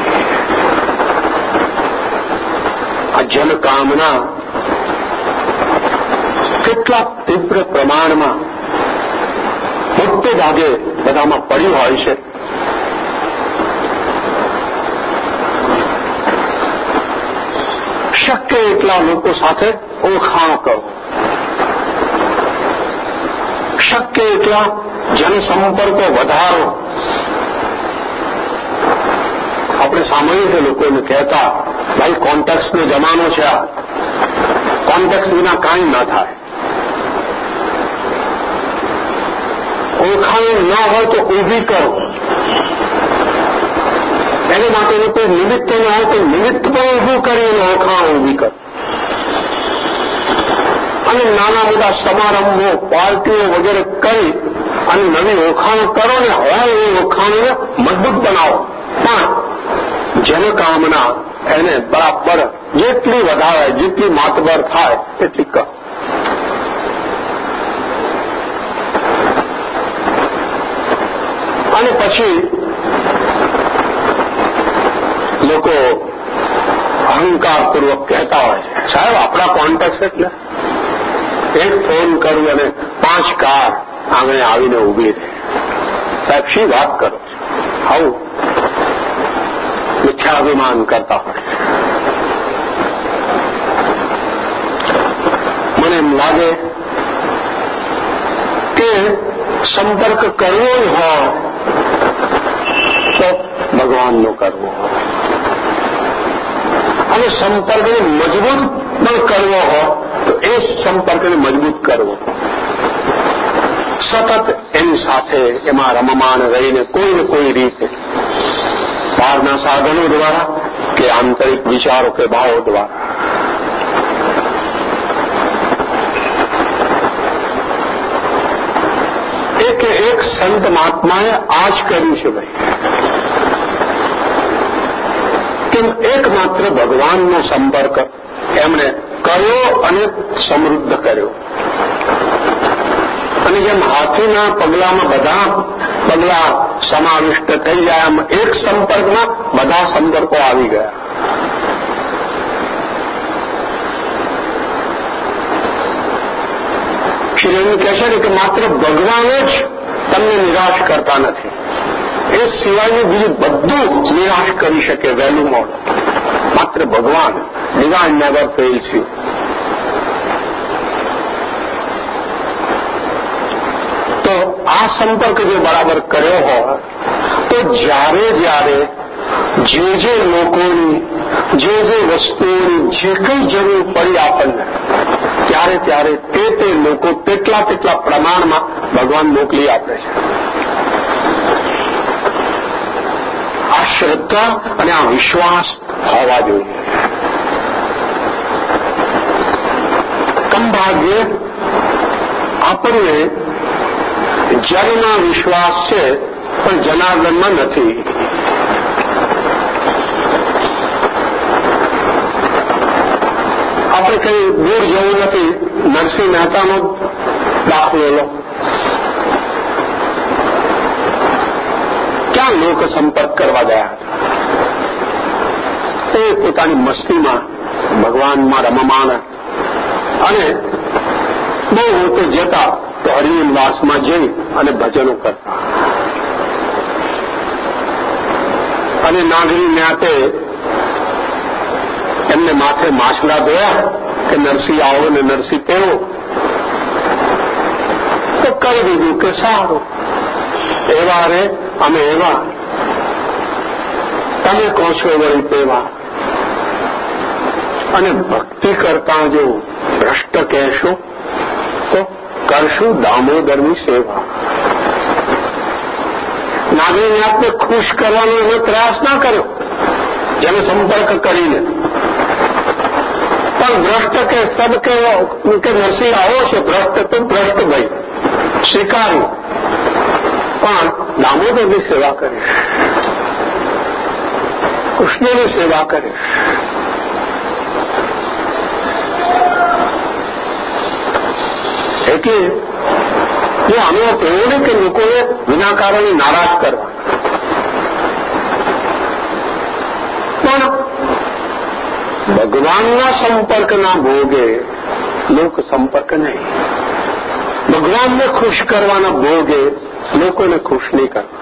આ જન કામના કેટલા તીવ્ર પ્રમાણમાં મોટે ભાગે બધામાં પડ્યું હોય છે. શક્ય એટલા લોકો સાથે ઓળખાણ કરો, શક્ય એટલા જનસંપર્કો વધારો. આપણે સાંભળ્યું છે લોકોને કહેતા, ભાઈ કોન્ટેક્ટનો જમાનો છે, આ કોન્ટેક્ટ વિના કાંઈ ના થાય. ઓળખાણ ના હોય તો ઊભી કરો. એને માટેનું કોઈ નિમિત્ત ન હોય તો નિમિત્ત પણ ઊભું કરીને ઓળખાણ ઊભી કરો. અને નાના મોટા સમારંભો, પાર્ટીઓ વગેરે કરી અને નવી ઓળખાણ કરો ને, હોય એ ઓળખાણને મજબૂત બનાવો. પણ જનકામના એને બરાબર જેટલી વધારે, જેટલી માતબર થાય એટલી કરો. અને પછી લોકો અહંકારપૂર્વક કહેતા હોય છે, સાહેબ આપણા કોન્ટેક્ટ એટલે એક ફોન કરું અને પાંચ કાર આંગણે આવીને ઉભી રહે. સાહેબ શી વાત કરો છો? આવું મિથ્યાભિમાન કરતા હોય. મને એમ લાગે કે સંપર્ક કરવો જ હોય તો ભગવાનનો કરવો, અને સંપર્કને મજબૂત પણ કરવો હોય તો એ સંપર્કને મજબૂત કરવો. સતત એની સાથે એમાં રમમાણ રહીને કોઈ ને કોઈ રીતે, બહારના સાધનો દ્વારા કે આંતરિક વિચારો કે ભાવો દ્વારા. એક એક સંત મહાત્માએ આ જ કર્યું છે ભાઈ. કેમ? એકમાત્ર ભગવાનનો સંપર્ક એમણે કર્યો અને સમૃદ્ધ કર્યો. અને જેમ હાથીના પગલામાં બધા પગલા સમાવિષ્ટ થઈ જાય, એમ એક સંપર્કમાં બધા સંપર્કો આવી ગયા. શ્રી એમ કહે છે કે માત્ર ભગવાન જ તમને નિરાશ કરતા નથી, એ સિવાયનું બીજું બધું નિરાશ કરી શકે વહેલું મોડું. માત્ર ભગવાન. Divine never fails you. તો આ સંપર્ક જો બરાબર કર્યો હોય તો જ્યારે જ્યારે જે જે લોકોની જે જે વસ્તુઓની જે કંઈ જરૂર પડી આપણને ત્યારે ત્યારે તે તે લોકો તેટલા તેટલા પ્રમાણમાં ભગવાન મોકલી આપે છે. આ શ્રદ્ધા અને આ વિશ્વાસ હોવા જોઈએ. કંભાગ્ય આપણને જન્મમાં વિશ્વાસ છે પણ જનાર્દનમાં નથી. આપણે કઈ દૂર જવું નથી. નરસિંહ મહેતાનો દાખલો લો. ક્યાં લોક સંપર્ક કરવા ગયા હતા? એ પોતાની મસ્તીમાં ભગવાનમાં રમમાણ અને બહુ હોતો જતા તો હરિવાસમાં જઈ અને ભજનો કરતા. અને નાગરી ન્યાતે એમને માથે માછડા ધોયા કે નરસિંહ આવો ને નરસિંહ તેવો, તો કરી દીધું કે સારું, એવા રે અમે એવા, તમે કહો છો વળી તેવા. અને ભક્તિ કરતા જો ભ્રષ્ટ કહેશો તો કરશું દામોદરની સેવા. નાગરિકને ખુશ કરવાનો એનો પ્રયાસ ના કર્યો જેને સંપર્ક કરીને, પણ ભ્રષ્ટ કે સબ કે નરસિંહ આવો છે ભ્રષ્ટ તો ભ્રષ્ટ ભાઈ સ્વીકાર્યું, પણ દામોદરની સેવા કરીશ, કૃષ્ણની સેવા કરીશ. એટલે જો આનો અર્થ એવો નહીં કે લોકોને વિનાકારણે નારાજ કરવા, પણ ભગવાનના સંપર્કના ભોગે લોક સંપર્ક નહીં, ભગવાનને ખુશ કરવાના ભોગે લોકોને ખુશ નહીં કરવા.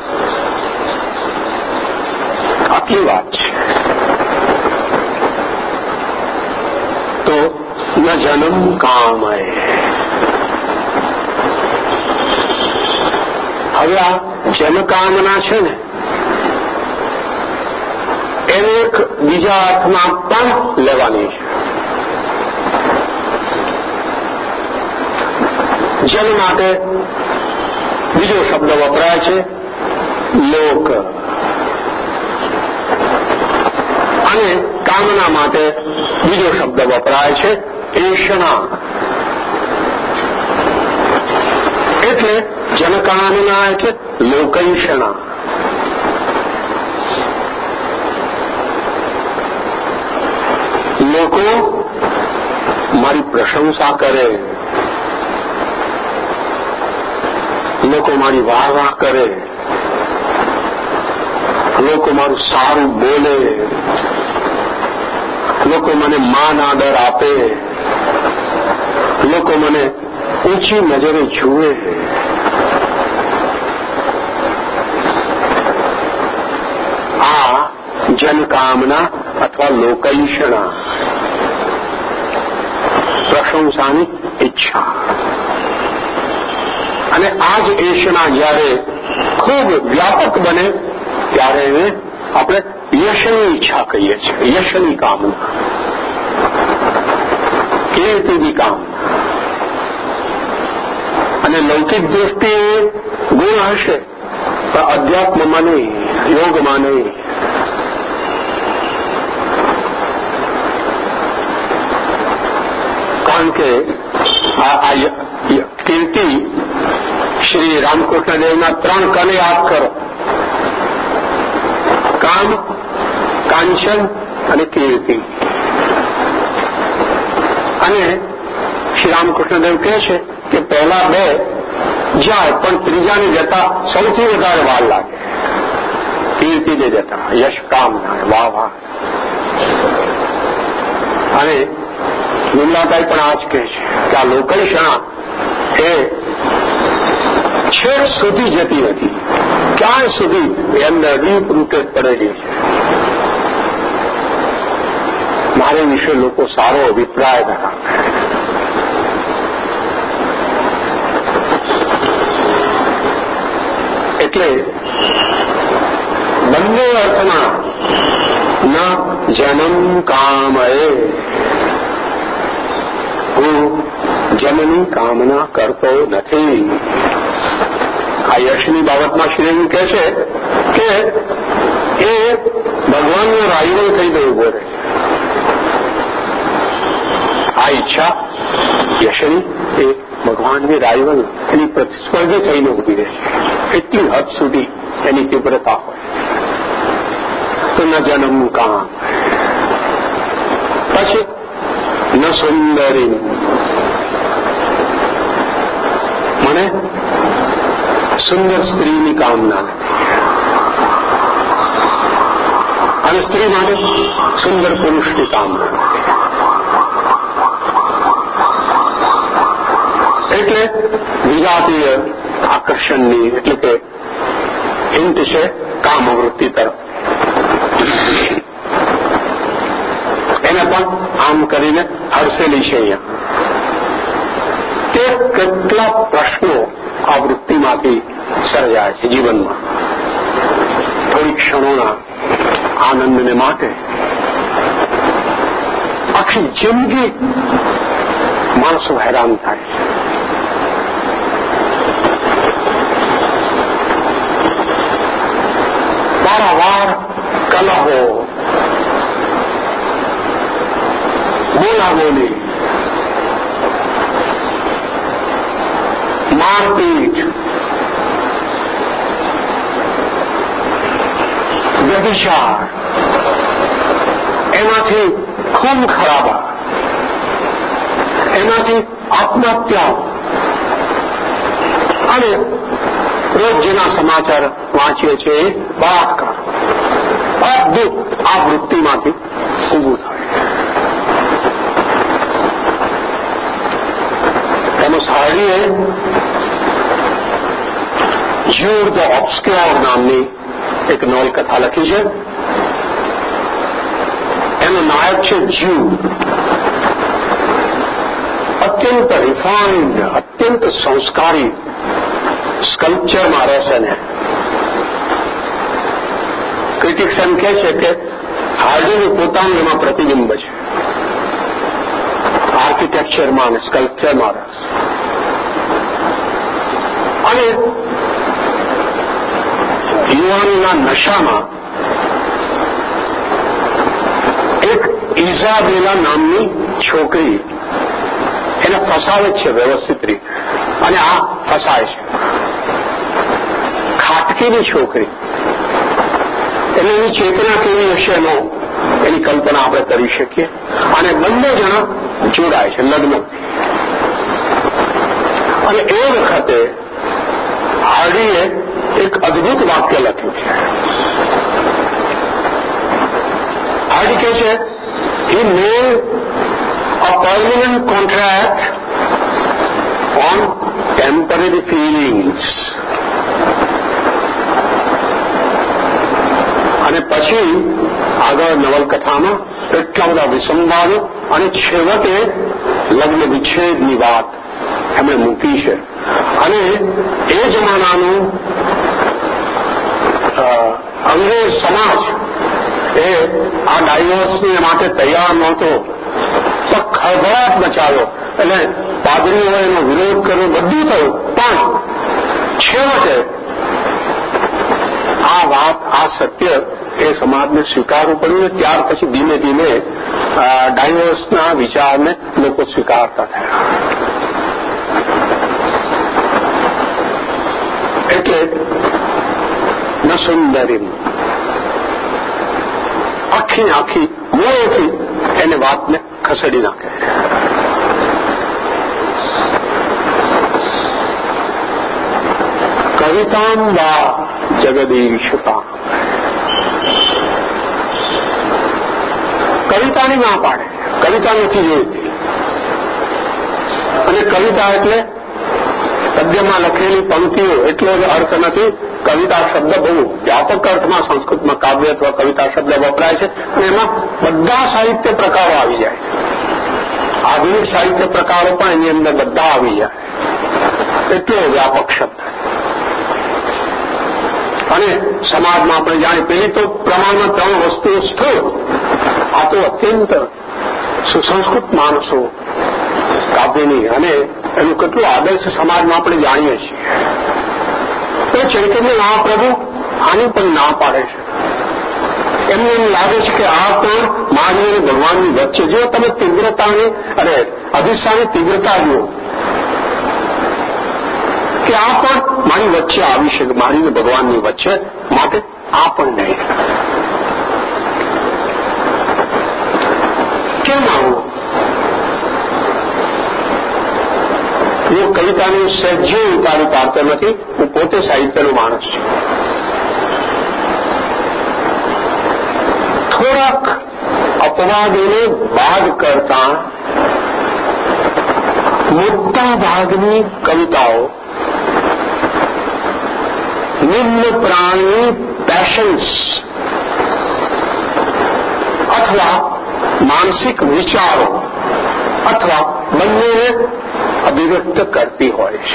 આટલી વાત છે. તો ન જન્મ કામય. હવે આ જનકામના છે ને એને એક બીજા અર્થમાં પણ લેવાની છે. જન માટે બીજો શબ્દ વપરાય છે લોક, અને કામના માટે બીજો શબ્દ વપરાય છે એષણા. એટલે જનકામના એટલે લોકૈષણા. લોકો મારી પ્રશંસા કરે, લોકો મારી વાહ વાહ કરે, લોકો મારું સારું બોલે, લોકો મને માન આદર આપે, લોકો મને ઊંચી નજરે જુએ. આ જનકામના અથવા લોકૈષણા, પ્રશંસાની ઈચ્છા. અને આ જ એષણા જયારે ખૂબ વ્યાપક બને ત્યારે એને આપણે યશની ઈચ્છા કહીએ છીએ, યશની કામના, કીર્તિની કામના. અને લૌકિક દ્રષ્ટિએ ગુણ હશે પણ અધ્યાત્મમાં નહીં, યોગમાં નહીં. કારણ કે આ કીર્તિ શ્રી રામકૃષ્ણદેવના ત્રણ કને યાદ કરો: કામ, કાંચન અને કીર્તિ. અને શ્રી રામકૃષ્ણદેવ કહે છે કે પહેલા બે જાય પણ ત્રીજાને જતા સૌથી વધારે વાર લાગે, કીર્તિને જતા, યશ કામના, વાહ વાહ. અને નિમલાભાઈ પણ આ જ કહે છે કે આ લોકૈષણા એ છેક સુધી જતી નથી, ક્યાંય સુધી એમને ડીપ રૂટેડ પડેલી છે. મારે વિશે લોકો સારો અભિપ્રાય ધરાવે. એટલે બંને અર્થમાં ન જન્મ કામએ, હું જન્મની કામના કરતો નથી. આ યશની બાબતમાં શ્રી કહે છે કે એ ભગવાનનો રાયડો થઈને ઉભો રહે. આ ઈચ્છા યશની એ ભગવાનની રાયવલ એની પ્રતિસ્પર્ધી થઈને ઉભી રહે છે. એટલી હદ સુધી એની તીવ્રતા હોય તો ન જન્મ કામ. પછી ન સુંદરી, મને સુંદર સ્ત્રીની કામના નથી અને સ્ત્રી માટે સુંદર પુરુષની કામના નથી. એટલે વિજાતીય આકર્ષણની એટલે કે હિંટ છે કામવૃત્તિ તરફ. એને પણ આમ કરીને હર્ષેલી છે. અહીંયા તે કેટલા પ્રશ્નો આ વૃત્તિમાંથી સર્જાય છે જીવનમાં. થોડી ક્ષણોના આનંદને માટે આખી જિંદગી માણસો હેરાન થાય છે. વારંવાર કલહો, બોલાબોલી, મારપીટ, વ્યભિચાર, એમાંથી ખૂન ખરાબા, એમાંથી આત્મહત્યા અને રોજ જેના સમાચાર વાંચીએ છીએ એ બળાત્કાર, બધું આ વૃત્તિમાંથી ઊભું થાય. તેમજ હાર્ડીએ જ્યુડ ધ ઓબ્સ્ક્યોર નામની એક નવલકથા લખી છે. એનો નાયક છે જ્યુડ. અત્યંત રિફાઇન્ડ, અત્યંત સંસ્કારી સ્કલ્પચરમાં રહેશે ને. ક્રિટિક્સ એમ કહે છે કે હાર્ડીનું પોતાનું એમાં પ્રતિબિંબ છે. આર્કિટેક્ચરમાં અને સ્કલ્પચરમાં રસ. અને યુવાનીના નશામાં એક ઇઝાબેલા નામની છોકરી એને ફસાવે છે વ્યવસ્થિત રીતે, અને આ ફસાય છે. ખાટકીની છોકરી, એટલે એની ચેતના કેવી હશે એનો એની કલ્પના આપણે કરી શકીએ. અને બંને જણા જોડાય છે લગ્ન. અને એ વખતે હાર્ડીએ એક અદભુત વાક્ય લખ્યું છે. હાર્ડી કહે છે, he made a permanent contract on temporary feelings. અને પછી આગળ નવલકથામાં એટલા બધા વિસંવાદો અને છેવટે લગ્ન વિચ્છેદની વાત એમણે મૂકી છે. અને એ જમાનાનું અંગ્રેજ સમાજ એ આ ડાયવોર્સને માટે તૈયાર નહોતો, તો ખળભળાટ મચાવ્યો. એટલે પાદરીઓએ એનો વિરોધ કર્યો, બધું થયું, પણ છેવટે આ વાત, આ સત્ય એ સમાજને સ્વીકારવું પડ્યું. ત્યાર પછી ધીમે ધીમે ડાયવોર્સના વિચારને લોકો સ્વીકારતા થયા. એટલે ન સુંદરી આખી આખી મૂળેથી એને વાતને ખસેડી નાખે. કવિતામ વા જગદીશતા, કવિતાની ના પાડે, કવિતા નથી જોઈતી. અને કવિતા એટલે પદ્યમાં લખેલી પંક્તિઓ એટલો જ અર્થ નથી. કવિતા શબ્દ બહુ વ્યાપક અર્થમાં સંસ્કૃતમાં કાવ્ય કાવ્ય અથવા કવિતા શબ્દ વપરાય છે અને એમાં બધા સાહિત્ય પ્રકારો આવી જાય. આધુનિક સાહિત્ય પ્રકારો પણ એની અંદર બધા આવી જાય. એટલો વ્યાપક શબ્દ. અને સમાજમાં આપણે જાણીએ પેલી તો પ્રમાણમાં ત્રણ વસ્તુઓ સ્થળ. આ તો અત્યંત સુસંસ્કૃત માણસો કાવ્યની અને એનું કેટલું આદર્શ સમાજમાં આપણે જાણીએ છીએ. તો ચૈતન્ય મહાપ્રભુ આની પણ ના પાડે છે. એમને એમ લાગે છે કે આ પણ મારી અને ભગવાનની વચ્ચે જો તમે તીવ્રતાની અને અધિષ્ઠાની તીવ્રતા જુઓ કે આ પણ મારી વચ્ચે આવી છે, મારી ને ભગવાનની વચ્ચે, માટે આ પણ નહીં. કેમ આવું? હું કવિતાનું સહેજે ઉતારી પાડતો નથી. હું પોતે સાહિત્યનો માણસ છું. થોડાક અપવાદોને બાદ કરતા મોટા ભાગની કવિતાઓ નિમ્ન પ્રાણની પેશન્સ અથવા માનસિક વિચારો અથવા બંનેને અભિવ્યક્ત કરતી હોય છે.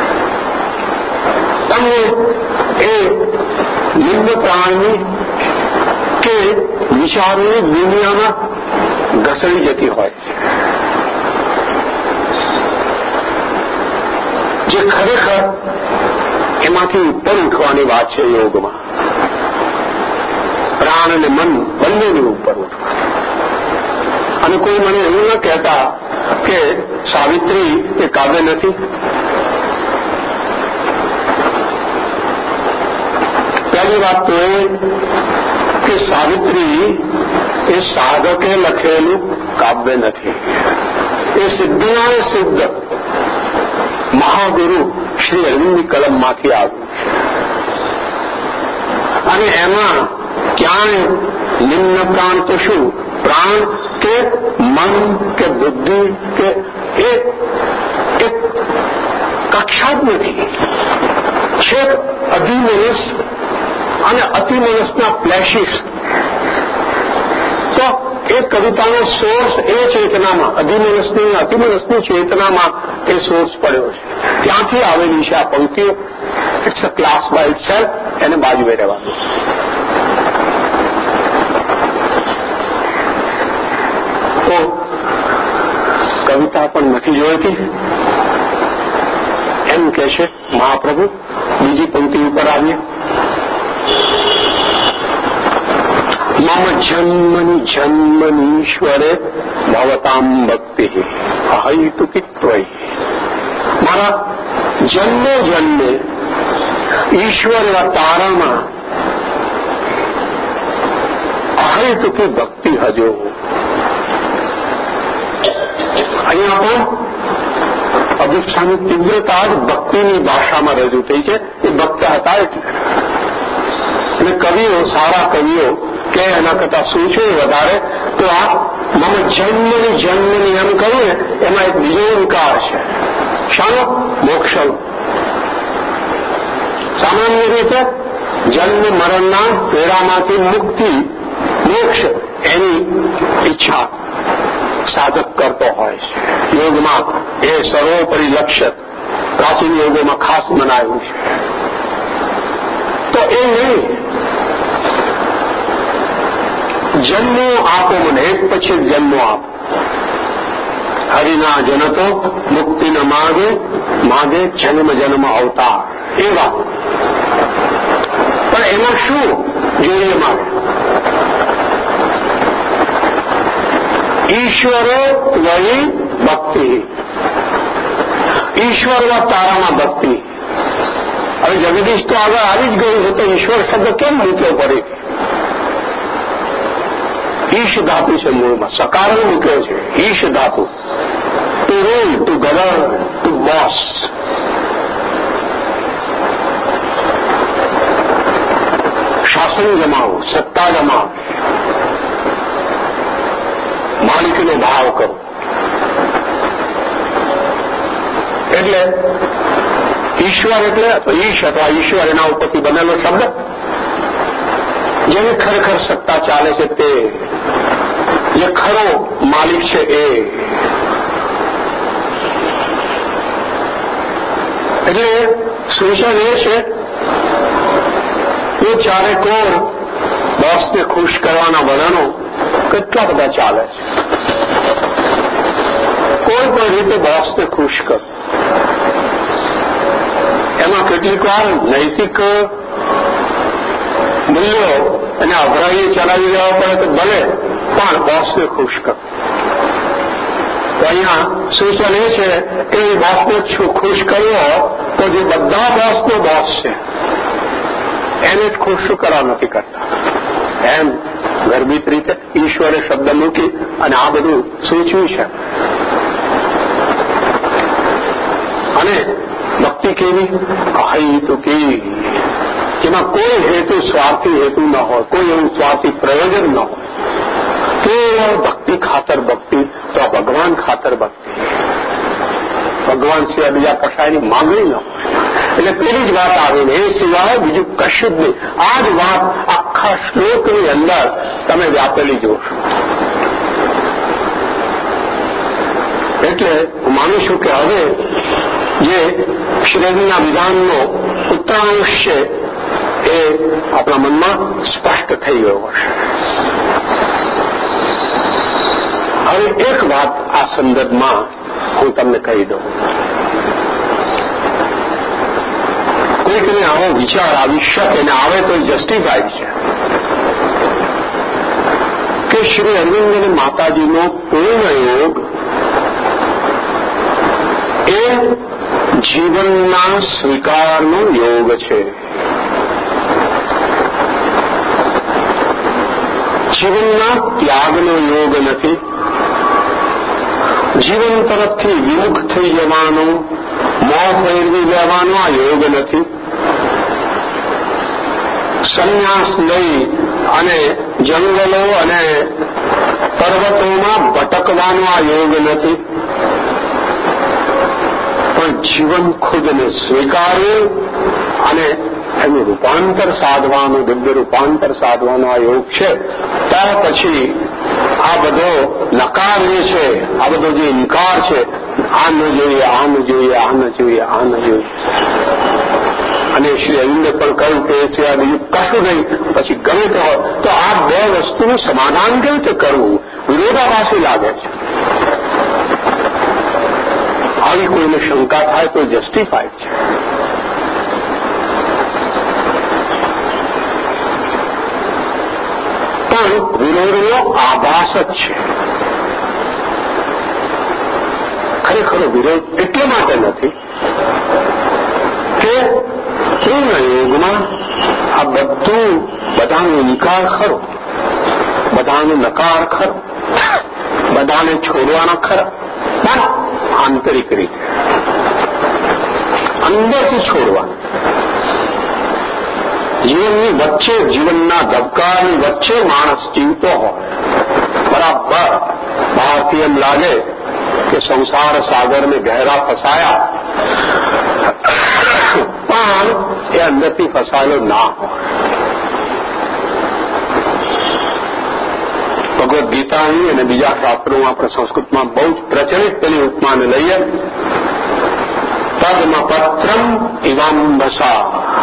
તમને એ નિમ્ન પ્રાણની કે વિચારોની દુનિયામાં ઘસડી જતી હોય છે, જે ખરેખર એમાંથી ઉપર ઉઠવાની વાત છે. યોગમાં પ્રાણ અને મન બંનેની ઉપર ઉઠવા. અને કોઈ મને એવું ન કહેતા કે સાવિત્રી એ કાવ્ય નથી. પહેલી વાત તો એ કે સાવિત્રી એ સાધકે લખેલું કાવ્ય નથી. એ સિદ્ધના સિદ્ધ મહાગુરુ શ્રી અરવિંદની કલમમાંથી આવ્યું છે. અને એમાં ક્યાંય નિમ્ન પ્રાણ તો શું, પ્રાણ કે મન કે બુદ્ધિ કે એ એક કક્ષા જ નથી. છેક અધિમનસ અને અતિમનસના ફ્લેશિસ. તો એ કવિતાનો સોર્સ એ ચેતનામાં, અધિમનસની અતિમનસની ચેતનામાં એ સોર્સ પડ્યો છે. ત્યાંથી આવેલી છે આ પંક્તિઓ. It's a class by itself. એને બાજુએ રહેવાનું. તો કવિતા પણ નથી જોઈતી એમ કે છે મહાપ્રભુ. બીજી પંક્તિ ઉપર આવીએ. મમ જન્મની જન્મનીશ્વરે ભવતામ ભક્તિ અહૈતુકિત્વૈ. મારા જન્મે જન્મે ઈશ્વર એવા તારામાં અહૈતુકી ભક્તિ હજો. અહીંયા પણ અભિષ્ઠાની તીવ્રતા જ ભક્તિની ભાષામાં રજૂ થઈ છે. એ ભક્ત હતા એટલે. અને કવિઓ, સારા કવિઓ કે એના કરતા શું છે વધારે, તો આ મમ જન્મની જન્મની એમ કહ્યું ને એમાં એક બીજો ઇનકાર છે. શાનો? મોક્ષનો. સામાન્ય રીતે જન્મ મરણના પેડામાંથી મુક્તિ, મોક્ષ એની ઈચ્છા સાધક કરતો હોય છે. યોગમાં એ સર્વોપરી લક્ષ્ય પ્રાચીન યોગોમાં ખાસ મનાયું છે. તો એ નહીં, જન્મો આપો મને, એક પછી જન્મો આપો. હરિના જનતો મુક્તિ ન માગે, માગે જન્મ જન્મ અવતાર. એવા પણ એમાં શું જોઈએ મારે? ઈશ્વરે ત્વયી ભક્તિ. ઈશ્વરના તારામાં ભક્તિ. હવે જગદીશ તો આગળ આવી જ ગયું છે, તો ઈશ્વર શબ્દ કેમ મૂક્યો પડે? ઈશ ધાતુ છે મૂળમાં, સકારણ મૂક્યો છે. ઈશ ધાતુ. To rule, to govern, to boss. શાસન જમાવો, સત્તા જમાવો, માલિકનો ભાવ કરો. એટલે ઈશ્વર એટલે ઈશ અથવા ઈશ્વર એના ઉપરથી બનેલો શબ્દ. જેની ખરેખર સત્તા ચાલે છે તે, જે ખરો માલિક છે એ. એટલે સૂચન એ છે કે ચારે કોર બોસને ખુશ કરવાના વલણો કેટલા બધા ચાલે છે. કોઈ પણ રીતે બોસને ખુશ કર. એમાં કેટલીક વાર નૈતિક મૂલ્યો અને અભરાઈએ ચલાવી દેવા પડે તો ભલે, પણ બોસને ખુશ કર. તો અહીંયા સૂચન એ છે કે બોસને ખુશ કરવો તો જે બધા બોસનો બોસ છે એને જ ખુશ કરવા નથી કરતા. એમ ગર્ભિત રીતે ઈશ્વરે શબ્દ મૂકી અને આ બધું સૂચવ્યું છે. અને ભક્તિ કેવી? અહેતુ કેવી, જેમાં કોઈ હેતુ સ્વાર્થી હેતુ ન હોય, કોઈ એવું સ્વાર્થી પ્રયોજન ન હોય. કેવળ ભક્તિ ખાતર ભક્તિ, તો ભગવાન ખાતર ભક્તિ. ભગવાન સિવાય બીજા કશાયની માંગણી ન હોય. એટલે પેલી જ વાત આવીને એ સિવાય બીજું કશું જ નહીં. આ જ વાત આખા શ્લોકની અંદર તમે વ્યાપેલી જોશો. એટલે હું માનું છું કે હવે જે શ્રેણીના વિધાનનો ઉત્તરાંશ છે એ આપણા મનમાં સ્પષ્ટ થઈ ગયો હશે. હવે એક વાત આ સંદર્ભમાં હું તમને કહી દઉં. કોઈકને આવો વિચાર આવી શકે ને આવે તો જસ્ટિફાઈડ છે કે શ્રી અરવિંદ અને માતાજીનો પૂર્ણ યોગ એ જીવનના સ્વીકારનો યોગ છે. જીવનના ત્યાગનો યોગ નથી. જીવન તરફથી વિમુખ થઈ જવાનો, મોં ફેરવી લેવાનો આ યોગ નથી. સંન્યાસ લઈ અને જંગલો અને પર્વતોમાં ભટકવાનો આ યોગ નથી. પણ જીવન ખુદને સ્વીકાર્યું અને એનું રૂપાંતર સાધવાનું, દિવ્ય રૂપાંતર સાધવાનો આ યોગ છે. ત્યાર પછી આ બધો નકાર જે છે, આ બધો જે ઇનકાર છે, આ ન જોઈએ, આ ન જોઈએ, આ ન જોઈએ, આ ન જોઈએ. અને શ્રી અરવિંદે પણ કહ્યું કે એ સિવાય બીજું કશું નહીં. પછી ગમે તે હોય તો આ બે વસ્તુનું સમાધાન કેવી રીતે કરવું? વિરોધાભાસી લાગે છે. આવી કોઈને શંકા થાય તો જસ્ટિફાઈડ છે. પણ વિરોધનો આભાસ જ છે. ખરેખર વિરોધ એટલા માટે નથી કે પૂર્ણ યોગમાં આ બધું બધાનો ઇનકાર ખરો, બધાનો નકાર ખરો, બધાને છોડવાના ખરા, પણ આંતરિક રીતે અંદરથી છોડવાના. જીવનની વચ્ચે, જીવનના ધબકારની વચ્ચે માણસ જીવતો હોય બરાબર. બહારથી એમ લાગે કે સંસાર સાગરને ગહેરા ફસાયા, પણ એ અંદરથી ફસાયેલો ના હોય. ભગવદ્ ગીતાની અને બીજા શાસ્ત્રોમાં આપણે સંસ્કૃતમાં બહુ જ પ્રચલિત પેલી ઉપમાને લઈએ. પદ્મપત્રમ ઇવાંબસા.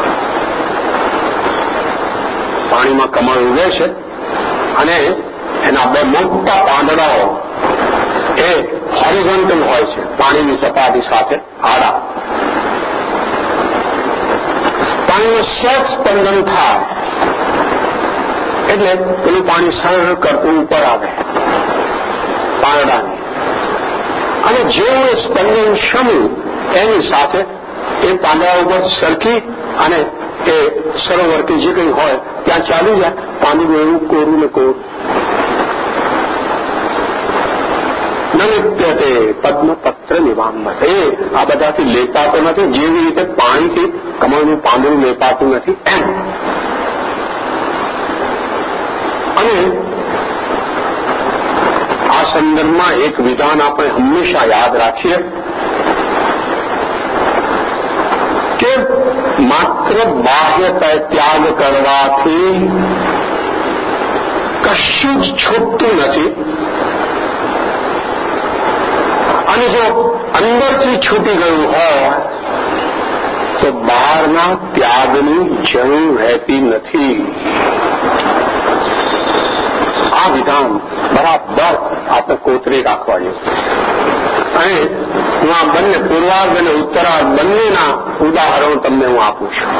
પાણીમાં કમળ ઉગે છે અને એના બે મોટા પાંદડાઓ એ હોરિઝોન્ટલ હોય છે, પાણીની સપાટી સાથે આડા. પાણીનું સહેજ સ્પંદન થાય એટલે પેલું પાણી સરળ કરતું ઉપર આવે પાંદડાને. અને જેવું એ સ્પંદન શમ્યું એની સાથે એ પાંદડા ઉપર સરકી અને એ સરોવર કે જે કંઈ હોય ત્યાં ચાલી જાય. પાણી એવું કોરું ને કોરું. નલિપ્યતે પદ્મપત્ર નિવાંબસ. એ આ બધાથી લેપાતો નથી. જેવી રીતે પાણીથી કમળનું પાંદડું લેપાતું નથી એમ. અને આ સંદર્ભમાં એક વિધાન આપણે હંમેશા યાદ રાખીએ કે માત્ર બાહ્ય ત્યાગ કરવાથી કશું જ છૂટતું નથી. અને જો અંદરથી છૂટી ગયું હોય તો બહારના ત્યાગની જરૂર રહેતી નથી. આ વિધાન બરાબર આપણે કોતરી રાખવા જોઈએ. અને હું આ બંને પૂર્વાર્ધ અને ઉત્તરાર્ધ બંનેના ઉદાહરણો તમને હું આપું છું.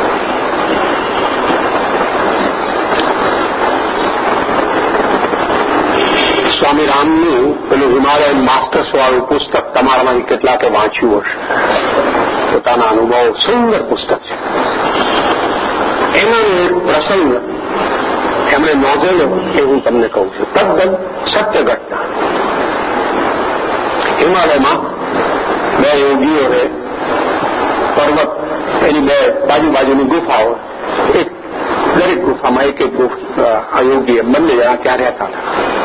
સ્વામી રામનું પેલું હિમાલયન માસ્ટર્સ વાળું પુસ્તક તમારામાંથી કેટલાકે વાંચ્યું હશે. પોતાના અનુભવ સુંદર પુસ્તક છે. એમાં એક પ્રસંગ એમણે નોંધેલો એ હું તમને કહું છું. તદ્દન સત્ય ઘટના. હિમાલયમાં બે યોગીઓએ પર્વત એની બે બાજુ બાજુની ગુફાઓ, એક દરેક ગુફામાં એક એક યોગીએ બંને જણા ત્યાં રહેતા હતા.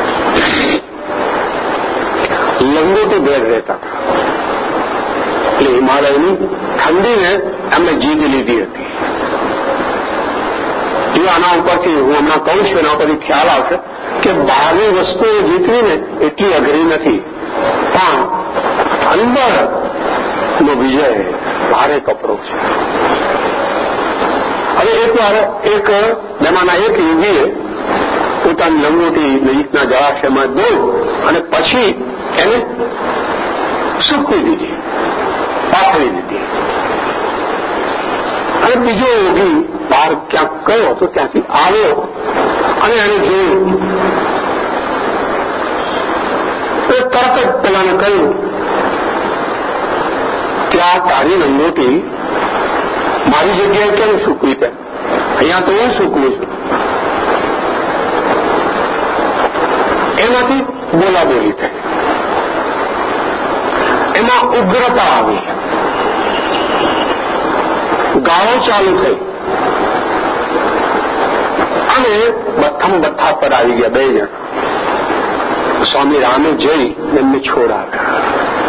લંગોટી ભેર રહેતા હતા. એટલે હિમાલયની ઠંડીને એમને જીત લીધી હતી. જો આના ઉપરથી હું હમણાં કહું છું એના ઉપરથી ખ્યાલ આવશે કે બહારની વસ્તુઓ જીતવીને એટલી અઘરી નથી, પણ અંદરનો વિજય ભારે કપરો છે. હવે એક વાર એક બેમાંના એક યોગીએ પોતાની લંગોટી નજીકના જળાશયમાં દોડ અને પછી એને સૂકવી દીધી, પાથરી દીધી. અને બીજો યોગી બહાર ક્યાંક ગયો તો ત્યાંથી આવ્યો અને એને જોયું તો તરત જ પેલાને કહ્યું કે આ તારી લંગોટી મારી જગ્યાએ કેમ સૂકવી તેમ? અહીંયા તો હું સૂકવું છું. એમાંથી બોલાબોલી થઈ, એમાં ઉગ્રતા આવી, ગાળો ચાલુ થઈ અને બથમ બથ્થા પર આવી ગયા બે જણ. સ્વામી રામે જઈ એમને છોડાવ્યા.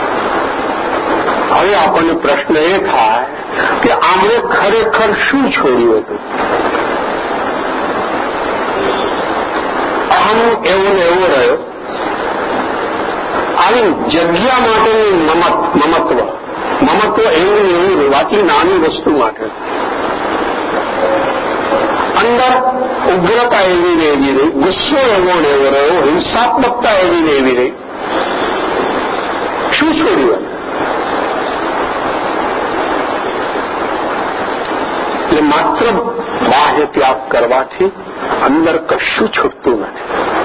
હવે આપણને પ્રશ્ન એ થાય કે આમણે ખરેખર શું છોડ્યું હતું? અહમ એવો ને એવો રહ્યો. આવી જગ્યા માટેનું મમત્વ મમત્વ એવું ને એવું રહેવાથી નાની વસ્તુ માટે અંદર ઉગ્રતા એવી ને એવી રહી, ગુસ્સો એવો ને એવો રહ્યો, હિંસાત્મકતા એવી ને એવી રહી. શું છોડ્યું? એટલે માત્ર બાહ્ય ત્યાગ કરવાથી અંદર કશું છૂટતું નથી.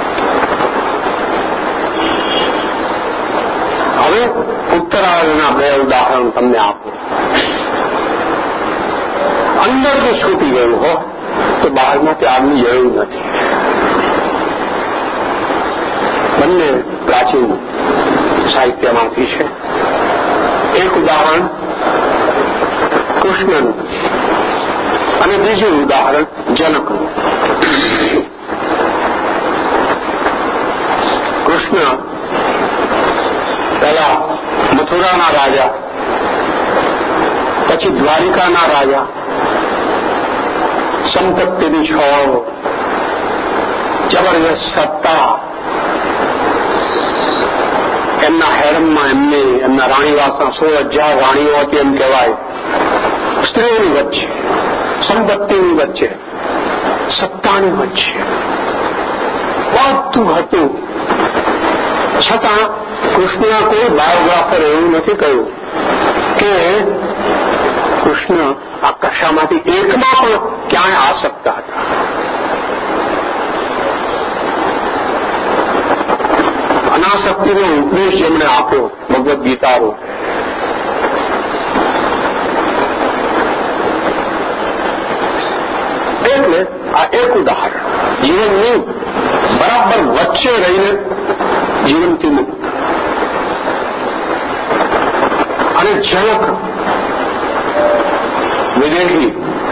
હવે ઉત્તરાયણના બે ઉદાહરણ તમને આપું. અંદર જો છૂટી ગયું હોય તો બહારના ત્યાગની જરૂર નથી. બંને પ્રાચીન સાહિત્યમાંથી છે. એક ઉદાહરણ કૃષ્ણનું અને બીજું ઉદાહરણ જનકનું. કૃષ્ણ પહેલા મથુરાના રાજા, પછી દ્વારિકાના રાજા, સંપત્તિની છોડ, જબરજસ્ત સત્તા, એમના હેરમમાં એમની એમના રાણીવાસના સોળ હજાર રાણીઓ હતી એમ કહેવાય. સ્ત્રીઓની વચ્ચે, સંપત્તિની વચ્ચે, સત્તાની વચ્ચે બધું હતું. છતાં કૃષ્ણના કોઈ બાયોગ્રાફર એવું નથી કહ્યું કે કૃષ્ણ આ કશામાંથી એકમાં પણ ક્યાંય આસક્ત હતા. અનાસક્તિનો ઉપદેશ જેમણે આપ્યો ભગવદ્ ગીતાનો, એટલે આ એક ઉદાહરણ જીવનની બરાબર વચ્ચે રહીને જીવનથી મુક્ત. અને જનક વિદેહી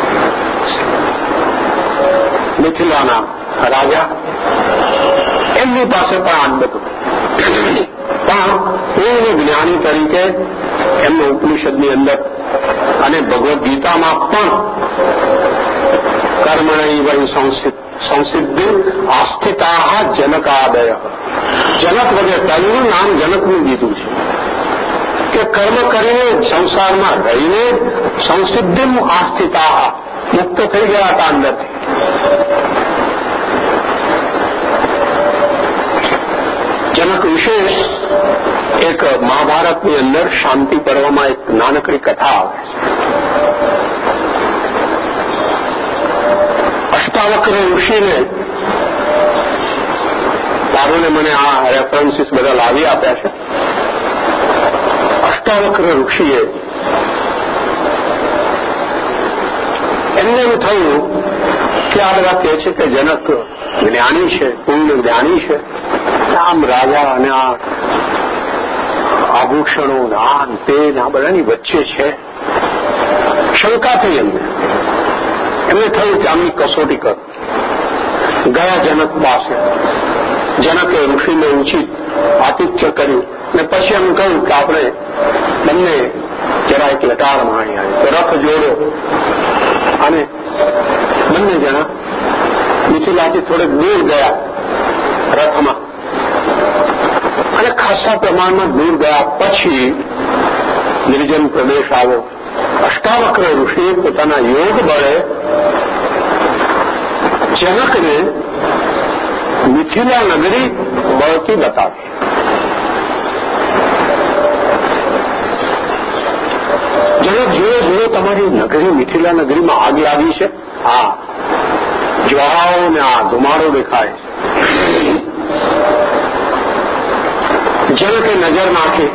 મિથિલાના રાજા, એમની પાસે પણ આ બધું, પણ પૂર્ણ જ્ઞાની તરીકે એમનો ઉપનિષદની અંદર અને ભગવદ્ ગીતામાં પણ કર્મણૈવ સંસિદ્ધિ આસ્થિતા જનકાદય. જનક વગેરે પહેલું નામ જનકનું દીધું છે કે કર્મ કરીને સંસારમાં રહીને સંસિદ્ધિ આસ્થિતા મુક્ત થઈ ગયા હતા અંદરથી. જનક વિશે એક મહાભારતની અંદર શાંતિ પર્વમાં એક નાનકડી કથા આવે છે. અષ્ટાવક્ર ઋષિને તારુને મને આ રેફરન્સીસ બધા લાવી આપ્યા છે. અષ્ટાવક્ર ઋષિએ એમને એમ થયું કે આ બધા કહે છે કે જનક જ્ઞાની છે, પૂર્ણ જ્ઞાની છે, આમ રાજા અને આ આભૂષણો આ તે આ બધાની વચ્ચે છે. શંકા થઈ એમને એમને થયું કે આમની કસોટી કર. ગયા જનક પાસે. જનકે ઋષિને ઉચિત આતિથ્ય કર્યું ને પછી એમ કહ્યું કે આપણે બંને જરા એક લટાર માણી આવી તો રથ જોડ્યો અને બંને જણા મિથિલાથી થોડેક દૂર ગયા રથમાં અને ખાસા પ્રમાણમાં દૂર ગયા પછી નિર્જન પ્રદેશ આવ્યો. અષ્ટાવક્ર ઋષિએ પોતાના યોગ બળે જનકને મિથિલા નગરી બળતી બતાવી. જનક જોયો જોયો તમારી નગરી મિથિલા નગરીમાં આગ લાગી છે. હા, જ્વાળાઓ ને આ ધુમાડો દેખાય. જનકે નજર નાખી.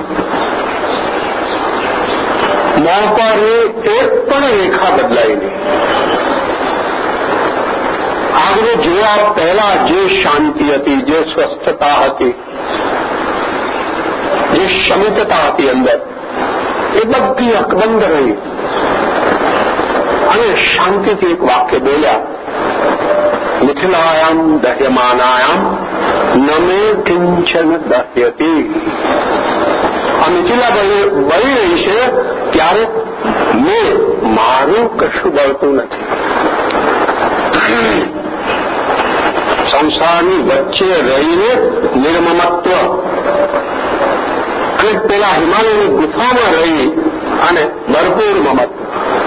મોં પર એક પણ રેખા બદલાઈ નહીં. આગળ જોવા પહેલા જે શાંતિ હતી, જે સ્વસ્થતા હતી, જે શમિતતા હતી અંદર, એ બધી અકબંધ રહી અને શાંતિથી એક વાક્ય બોલ્યા, મિથિલાયામ દહ્યમાનાયામ નમે કિંચન દહ્યતી. આ મિથિલા બળી રહી છે ત્યારે મેં મારું કશું બળતું નથી. સંસારની વચ્ચે રહીને નિર્મમત્વ અને પેલા હિમાલયની ગુફામાં રહી અને ભરપૂર મમત્વ.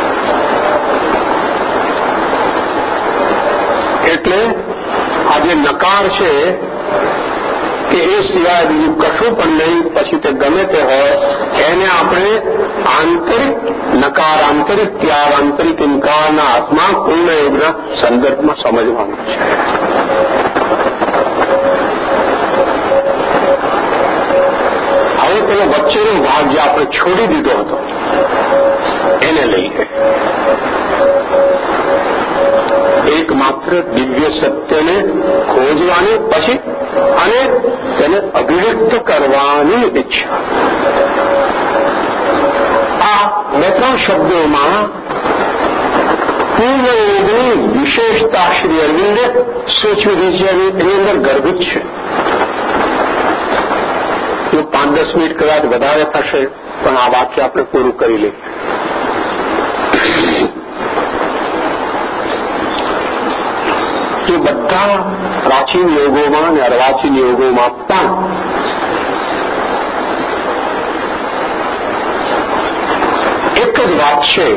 એટલે આ જે નકાર છે કે એ સિવાય બીજું કશું પણ નહીં, પછી તે ગમે તે હોય એને આપણે આંતરિક નકાર, આંતરિક ત્યાગ, આંતરિક ઇન્કારના હાથમાં પૂર્ણ યોગના સંદર્ભમાં સમજવાનું છે. હવે પેલો વચ્ચેનો ભાગ જે આપણે છોડી દીધો હતો એને લઈએ. એકમાત્ર દિવ્ય સત્યને ખોજવાની પછી અને તેને અભિવ્યક્ત કરવાની ઈચ્છા. આ બે ત્રણ શબ્દોમાં પૂર્વયોગની વિશેષતા શ્રી અરવિંદે સૂચવી છે. એની અંદર ગર્ભિત છે. જો પાંચ દસ મિનિટ કદાચ વધારે થશે પણ આ વાક્ય આપણે પૂરું કરી લઈએ. એ બધા પ્રાચીન યોગોમાં અને અર્વાચીન યોગોમાં પણ એક જ વાત છે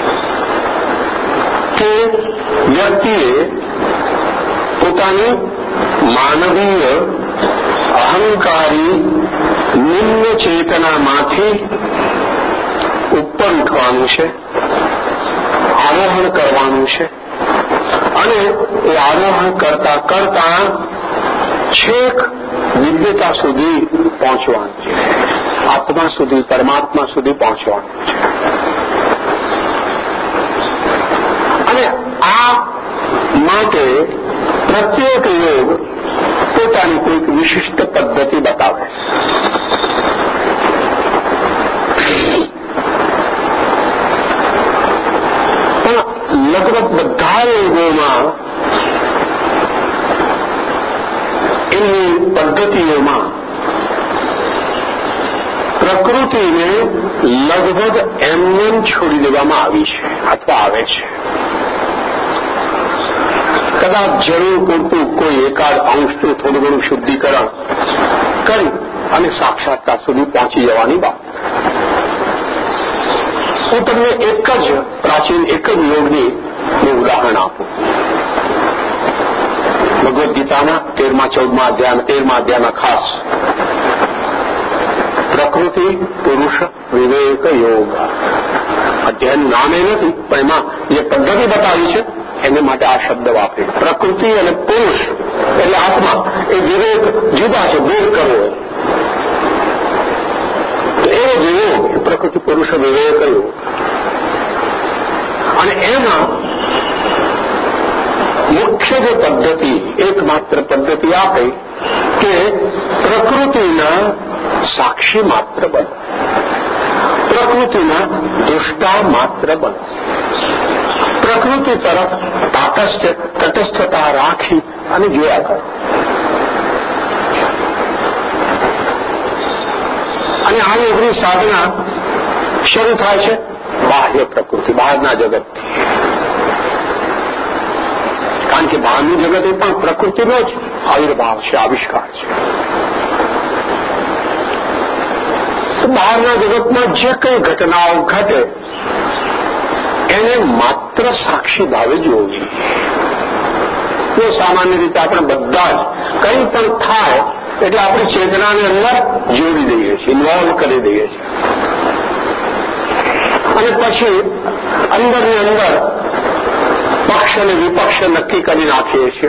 કે વ્યક્તિએ પોતાની માનવીય અહંકારી નિમ્ન ચેતનામાંથી ઉપર ઉઠવાનું છે, આરોહણ કરવાનું છે અને એ આરોહણ કરતા કરતા છેક દિવ્યતા સુધી પહોંચવાનું છે, આત્મા સુધી, પરમાત્મા સુધી પહોંચવાનું છે. અને આ માટે પ્રત્યેક યોગ પોતાની કોઈક વિશિષ્ટ પદ્ધતિ બતાવે. પણ લગભગ બધા યોગોમાં એની પદ્ધતિઓમાં પ્રકૃતિને લગભગ એમને છોડી દેવામાં આવી છે અથવા આવે છે. કદાચ જરૂર પૂરતું કોઈ એકાદ અંશનું થોડું ઘણું શુદ્ધિકરણ કરી અને સાક્ષાત્કાર સુધી પહોંચી જવાની વાત. હું તમને એક જ પ્રાચીન એક જ યોગની ઉદાહરણ આપું. ભગવદ્ ગીતાના તેરમા ચૌદમા અધ્યાય તેરમા અધ્યાયમાં ખાસ પ્રકૃતિ પુરુષ વિવેક યોગ અધ્યાયનું નામ એ નથી, પણ એમાં જે પદ્ધતિ બતાવી છે એને માટે આ શબ્દ વાપરી. પ્રકૃતિ અને પુરુષ એટલે આત્મા એ વિવેક જુદા છે, ભેદ કરવો. તો એ જ યોગ પ્રકૃતિ પુરુષ વિવેક યોગ. અને એમાં મુખ્ય જે પદ્ધતિ એકમાત્ર પદ્ધતિ આપે કે પ્રકૃતિના સાક્ષી માત્ર બનો, પ્રકૃતિના દૃષ્ટા માત્ર બનો, પ્રકૃતિ તરફ તટસ્થ તટસ્થતા રાખી અને જોયા કરો. અને આ યોગની સાધના શરૂ થાય છે બાહ્ય પ્રકૃતિ, બહારના જગતથી. કારણ કે બહારનું જગત એ પણ પ્રકૃતિનો જ આવિર્ભાવ છે, આવિષ્કાર છે. બહારના જગતમાં જે કઈ ઘટનાઓ ઘટે એને માત્ર સાક્ષી ભાવે જોવી. તો સામાન્ય રીતે આપણે બધા જ કંઈ પણ થાય એટલે આપણી ચેતનાને અંદર જોડી દઈએ છીએ, ઇન્વોલ્વ કરી દઈએ છીએ. અને પછી અંદરની અંદર પક્ષ અને વિપક્ષ નક્કી કરી નાખીએ છીએ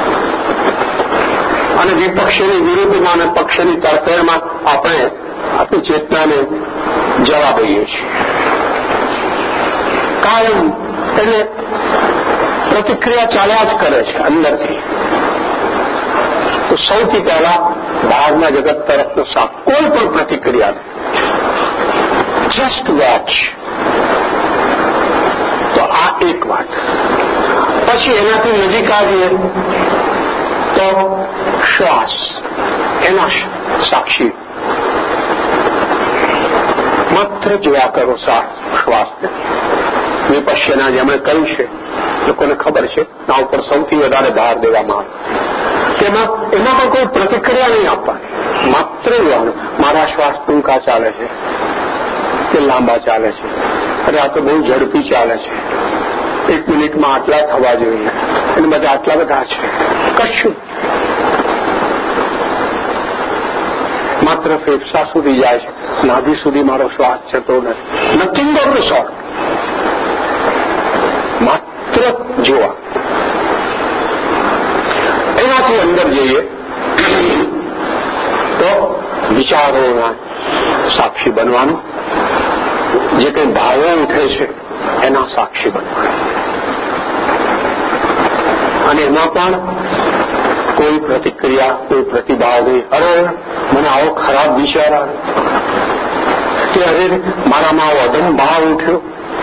અને વિપક્ષની વિરુદ્ધમાં અને પક્ષની તરફેણમાં આપણે આપણી ચેતનાને જવા દઈએ છીએ. કાયમ એટલે પ્રતિક્રિયા ચાલ્યા જ કરે છે અંદરથી. તો સૌથી પહેલા બહારના જગત તરફનો સાપ કોઈ પણ પ્રતિક્રિયા જસ્ટ વોચ. તો આ એક વાત. પછી એનાથી નજીક આવીએ તો શ્વાસ, એના સાક્ષી માત્ર જોયા કરો શ્વાસને. વિપશ્યના જેમણે કહ્યું છે લોકોને ખબર છે, ના ઉપર સૌથી વધારે ભાર દેવામાં આવે. તેમાં એમાં પણ કોઈ પ્રતિક્રિયા નહીં આપવાની, માત્ર જોવાનું. મારા શ્વાસ ટૂંકા ચાલે છે કે લાંબા ચાલે છે, અરે આ તો બહુ ઝડપી ચાલે છે, એક મિનિટમાં આટલા થવા જોઈએ, અને બધા આટલા બધા છે. કશું માત્ર ફેફસા સુધી જાય છે, નાભી સુધી મારો શ્વાસ જતો નથી. Nothing of the sort. માત્ર જોવા. એનાથી અંદર જઈએ તો વિચારોના સાક્ષી બનવાનું, જે કંઈ ભાવો ઉઠે છે એના સાક્ષી બનવાનું. અને એમાં પણ કોઈ પ્રતિક્રિયા, કોઈ પ્રતિભાવ નહીં. અરે મને આવો ખરાબ વિચાર આવે કે અરે મારામાં આવો અધમ ભાવ ઉઠ્યો.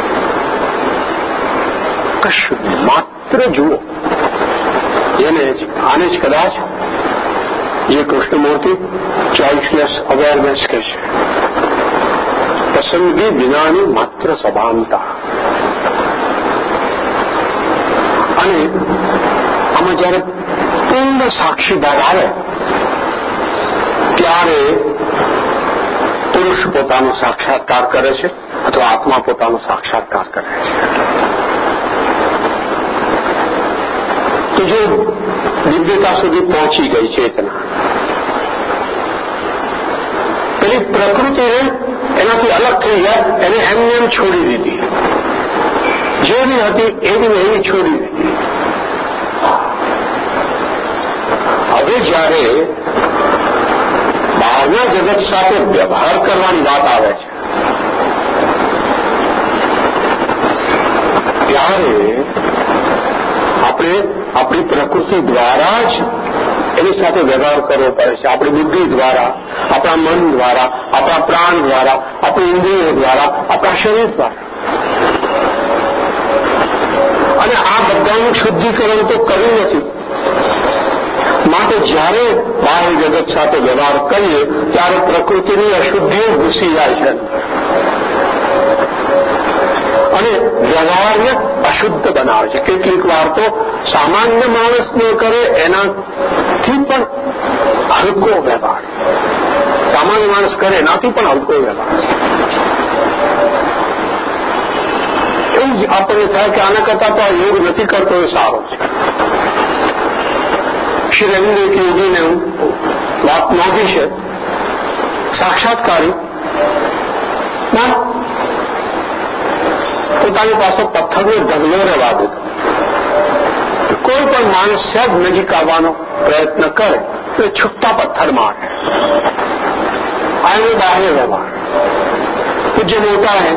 કશું માત્ર જુઓ. એને જ આને જ કદાચ જે કૃષ્ણમૂર્તિ ચોઇસલેસ અવેરનેસ કહે છે, પસંદગી વિનાની માત્ર સભાનતા. અને આમાં જયારે પૂર્ણ સાક્ષી ભાગ આવે ત્યારે પુરુષ પોતાનો સાક્ષાત્કાર કરે છે અથવા આત્મા પોતાનો સાક્ષાત્કાર કરે છે. તો જો દિવ્યતા સુધી પહોંચી ગઈ ચેતના, પેલી પ્રકૃતિને એનાથી અલગ થઈ ગયા, એને એમને એમ છોડી દીધી. જેવી હતી એવી એવી છોડી દીધી. હવે જયારે બહારના જગત સાથે વ્યવહાર કરવાની વાત આવે છે ત્યારે આપણે આપણી પ્રકૃતિ દ્વારા જ એની સાથે વ્યવહાર કરવો પડે છે. આપણી બુદ્ધિ દ્વારા, આપણા મન દ્વારા, આપણા પ્રાણ દ્વારા, આપણી ઇન્દ્રિયો દ્વારા, આપણા શરીર દ્વારા. અને આ બધાનું શુદ્ધિકરણ તો કર્યું નથી. માટે જ્યારે બાહ્ય જગત સાથે વ્યવહાર કરીએ ત્યારે પ્રકૃતિની અશુદ્ધિઓ ઘૂસી જાય છે. અને વ્યવહારને અશુદ્ધ બનાવે છે. કેટલીક વાર તો સામાન્ય માણસ ન કરે એનાથી પણ હલકો વ્યવહાર, સામાન્ય માણસ કરે એનાથી પણ હલકો વ્યવહાર. એવું જ આપણને થાય કે આના કરતા તો આ યોગ નથી કરતો એ સારો છે. શ્રી રવિન્દ્ર એક યોગીને હું વાત નોંધી છે, સાક્ષાત્કારી પોતાની પાસે પથ્થરનો ઢગલો રહેવા દીધો. કોઈ પણ માણસ સહેજ નજીક આવવાનો પ્રયત્ન કરે તો છૂટા પથ્થર મારે. આને બાહ્ય વ્યવહાર જે મોટા હે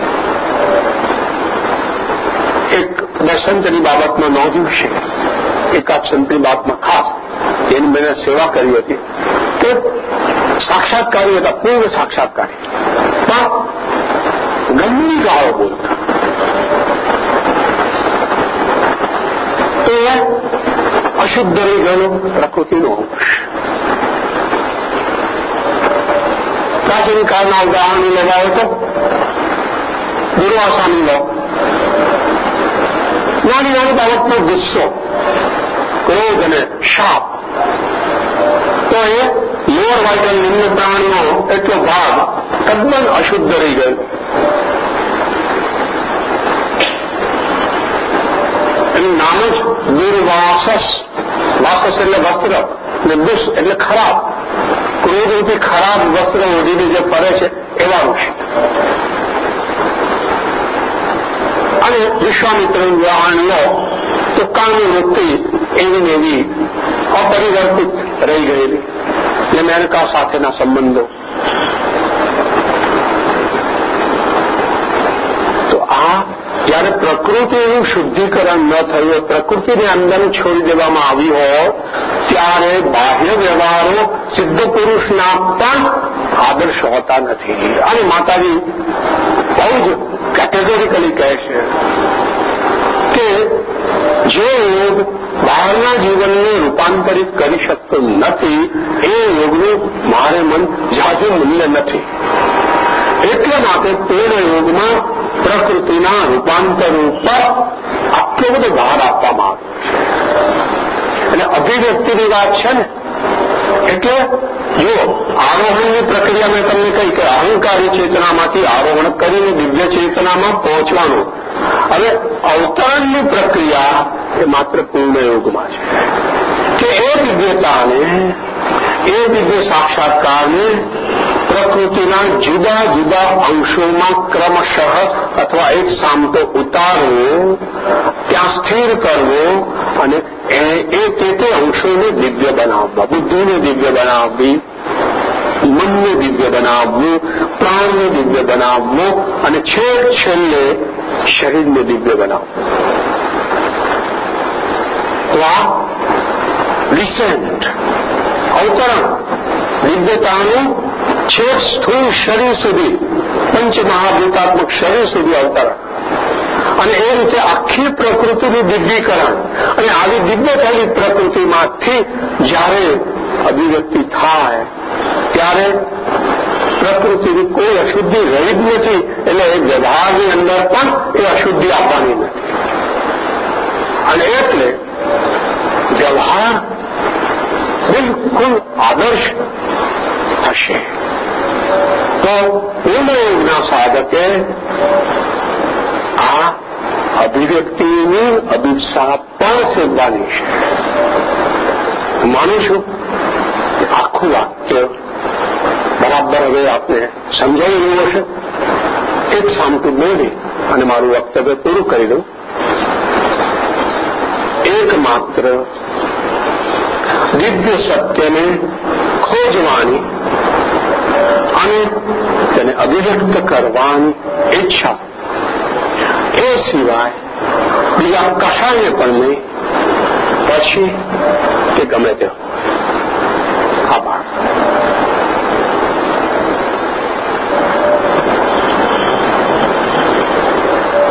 એક દર્શનની બાબતમાં નોંધ્યું છે, એકાદ સંતની બાબતમાં ખાસ એની મેં સેવા કરી હતી કે સાક્ષાત્કારી હતા, પૂર્વ સાક્ષાત્કારી, પણ ગંદી ગાળો બોલતા. એ અશુદ્ધ રહી ગયેલો પ્રકૃતિનો અંશ. પ્રાચીન કાળના ઉદાહરણ લેવા હોય તો દુર્વાસાની લો. નાની નાની બાબતનો ગુસ્સો, ક્રોધ અને શાપ, તો એ લોઅર વાઇટલ નિમ્ન પ્રાણનો એટલો ભાગ તદ્દન અશુદ્ધ રહી ગયો. એનું નામ જ દુર્વાસસ. વાસસ એટલે વસ્ત્ર અને દુષ એટલે ખરાબ. ક્રોધ રૂપી ખરાબ વસ્ત્ર ઓઢીને જે ફરે છે એવા ઋષિ. અને વિશ્વામિત્રનું ઉદાહરણ લો તો કાળની વૃત્તિ એવી ને એવી અપરિવર્તિત રહી ગયેલી, ને મેનકા સાથેના સંબંધો. તો આ જયારે પ્રકૃતિનું શુદ્ધિકરણ ન થયું હોય, પ્રકૃતિને અંદર છોડી દેવામાં આવી હોય, ત્યારે બાહ્ય વ્યવહારો સિદ્ધ પુરુષના પણ આદર્શ હોતા નથી. અને માતાજી બહુ જ કેટેગોરિકલી કહે છે કે જે યોગ બહારના જીવનને રૂપાંતરિત કરી શકતો નથી એ યોગનું મારે મન ઝાઝું મૂલ્ય નથી. એટલા માટે પૂર્ણ યોગમાં પ્રકૃતિના રૂપાંતર ઉપર આટલો બધો ભાર આપવામાં આવ્યો છે. અને અભિવ્યક્તિની વાત છે ને, એટલે જો આરોહણની પ્રક્રિયા મેં તમને કહી કે અહંકારી ચેતનામાંથી આરોહણ કરીને દિવ્ય ચેતનામાં પહોંચવાનું. હવે અવતરણની પ્રક્રિયા એ માત્ર પૂર્ણ યોગમાં છે કે એ દિવ્યતાને, એ દિવ્ય સાક્ષાત્કારને પ્રકૃતિના જુદા જુદા અંશોમાં ક્રમશઃ અથવા એક સામટો ઉતારવો, ત્યાં સ્થિર કરવો અને એ તે તે અંશોને દિવ્ય બનાવવા. બુદ્ધિને દિવ્ય બનાવવી, મનને દિવ્ય બનાવવું, પ્રાણને દિવ્ય બનાવવું અને છેક છેલ્લે શરીરને દિવ્ય બનાવવું. તો આ રિસેન્ટ અવતરણ દિવ્યતાનું છેક સ્થૂળ શરીર સુધી, પંચમહાભૂતાત્મક શરીર સુધી અવતરણ. અને એ રીતે આખી પ્રકૃતિનું દિવ્યીકરણ. અને આવી દિવ્ય થયેલી પ્રકૃતિમાંથી જ્યારે અભિવ્યક્તિ થાય ત્યારે પ્રકૃતિની કોઈ અશુદ્ધિ રહી જ નથી. એટલે એ વ્યવહારની અંદર પણ એ અશુદ્ધિ આપવાની નથી. અને એટલે વ્યવહાર બિલકુલ આદર્શ થશે. તો પૂર્ણયોગના સાધકે આ અભિવ્યક્તિની અભિપ્સા પણ સેવવાની છે. માનું છું આખું વાક્ય બરાબર હવે આપને સમજાઈ રહ્યું હશે. એક સામટું બોલી અને મારું વક્તવ્ય પૂરું કરી દઉં. એકમાત્ર દિવ્ય સત્યને ખોજવાની અને તેને અભિવ્યક્ત કરવાની ઈચ્છા, એ સિવાય બીજા કશાને પણ નહીં. પછી તે ગમે તે. આભાર.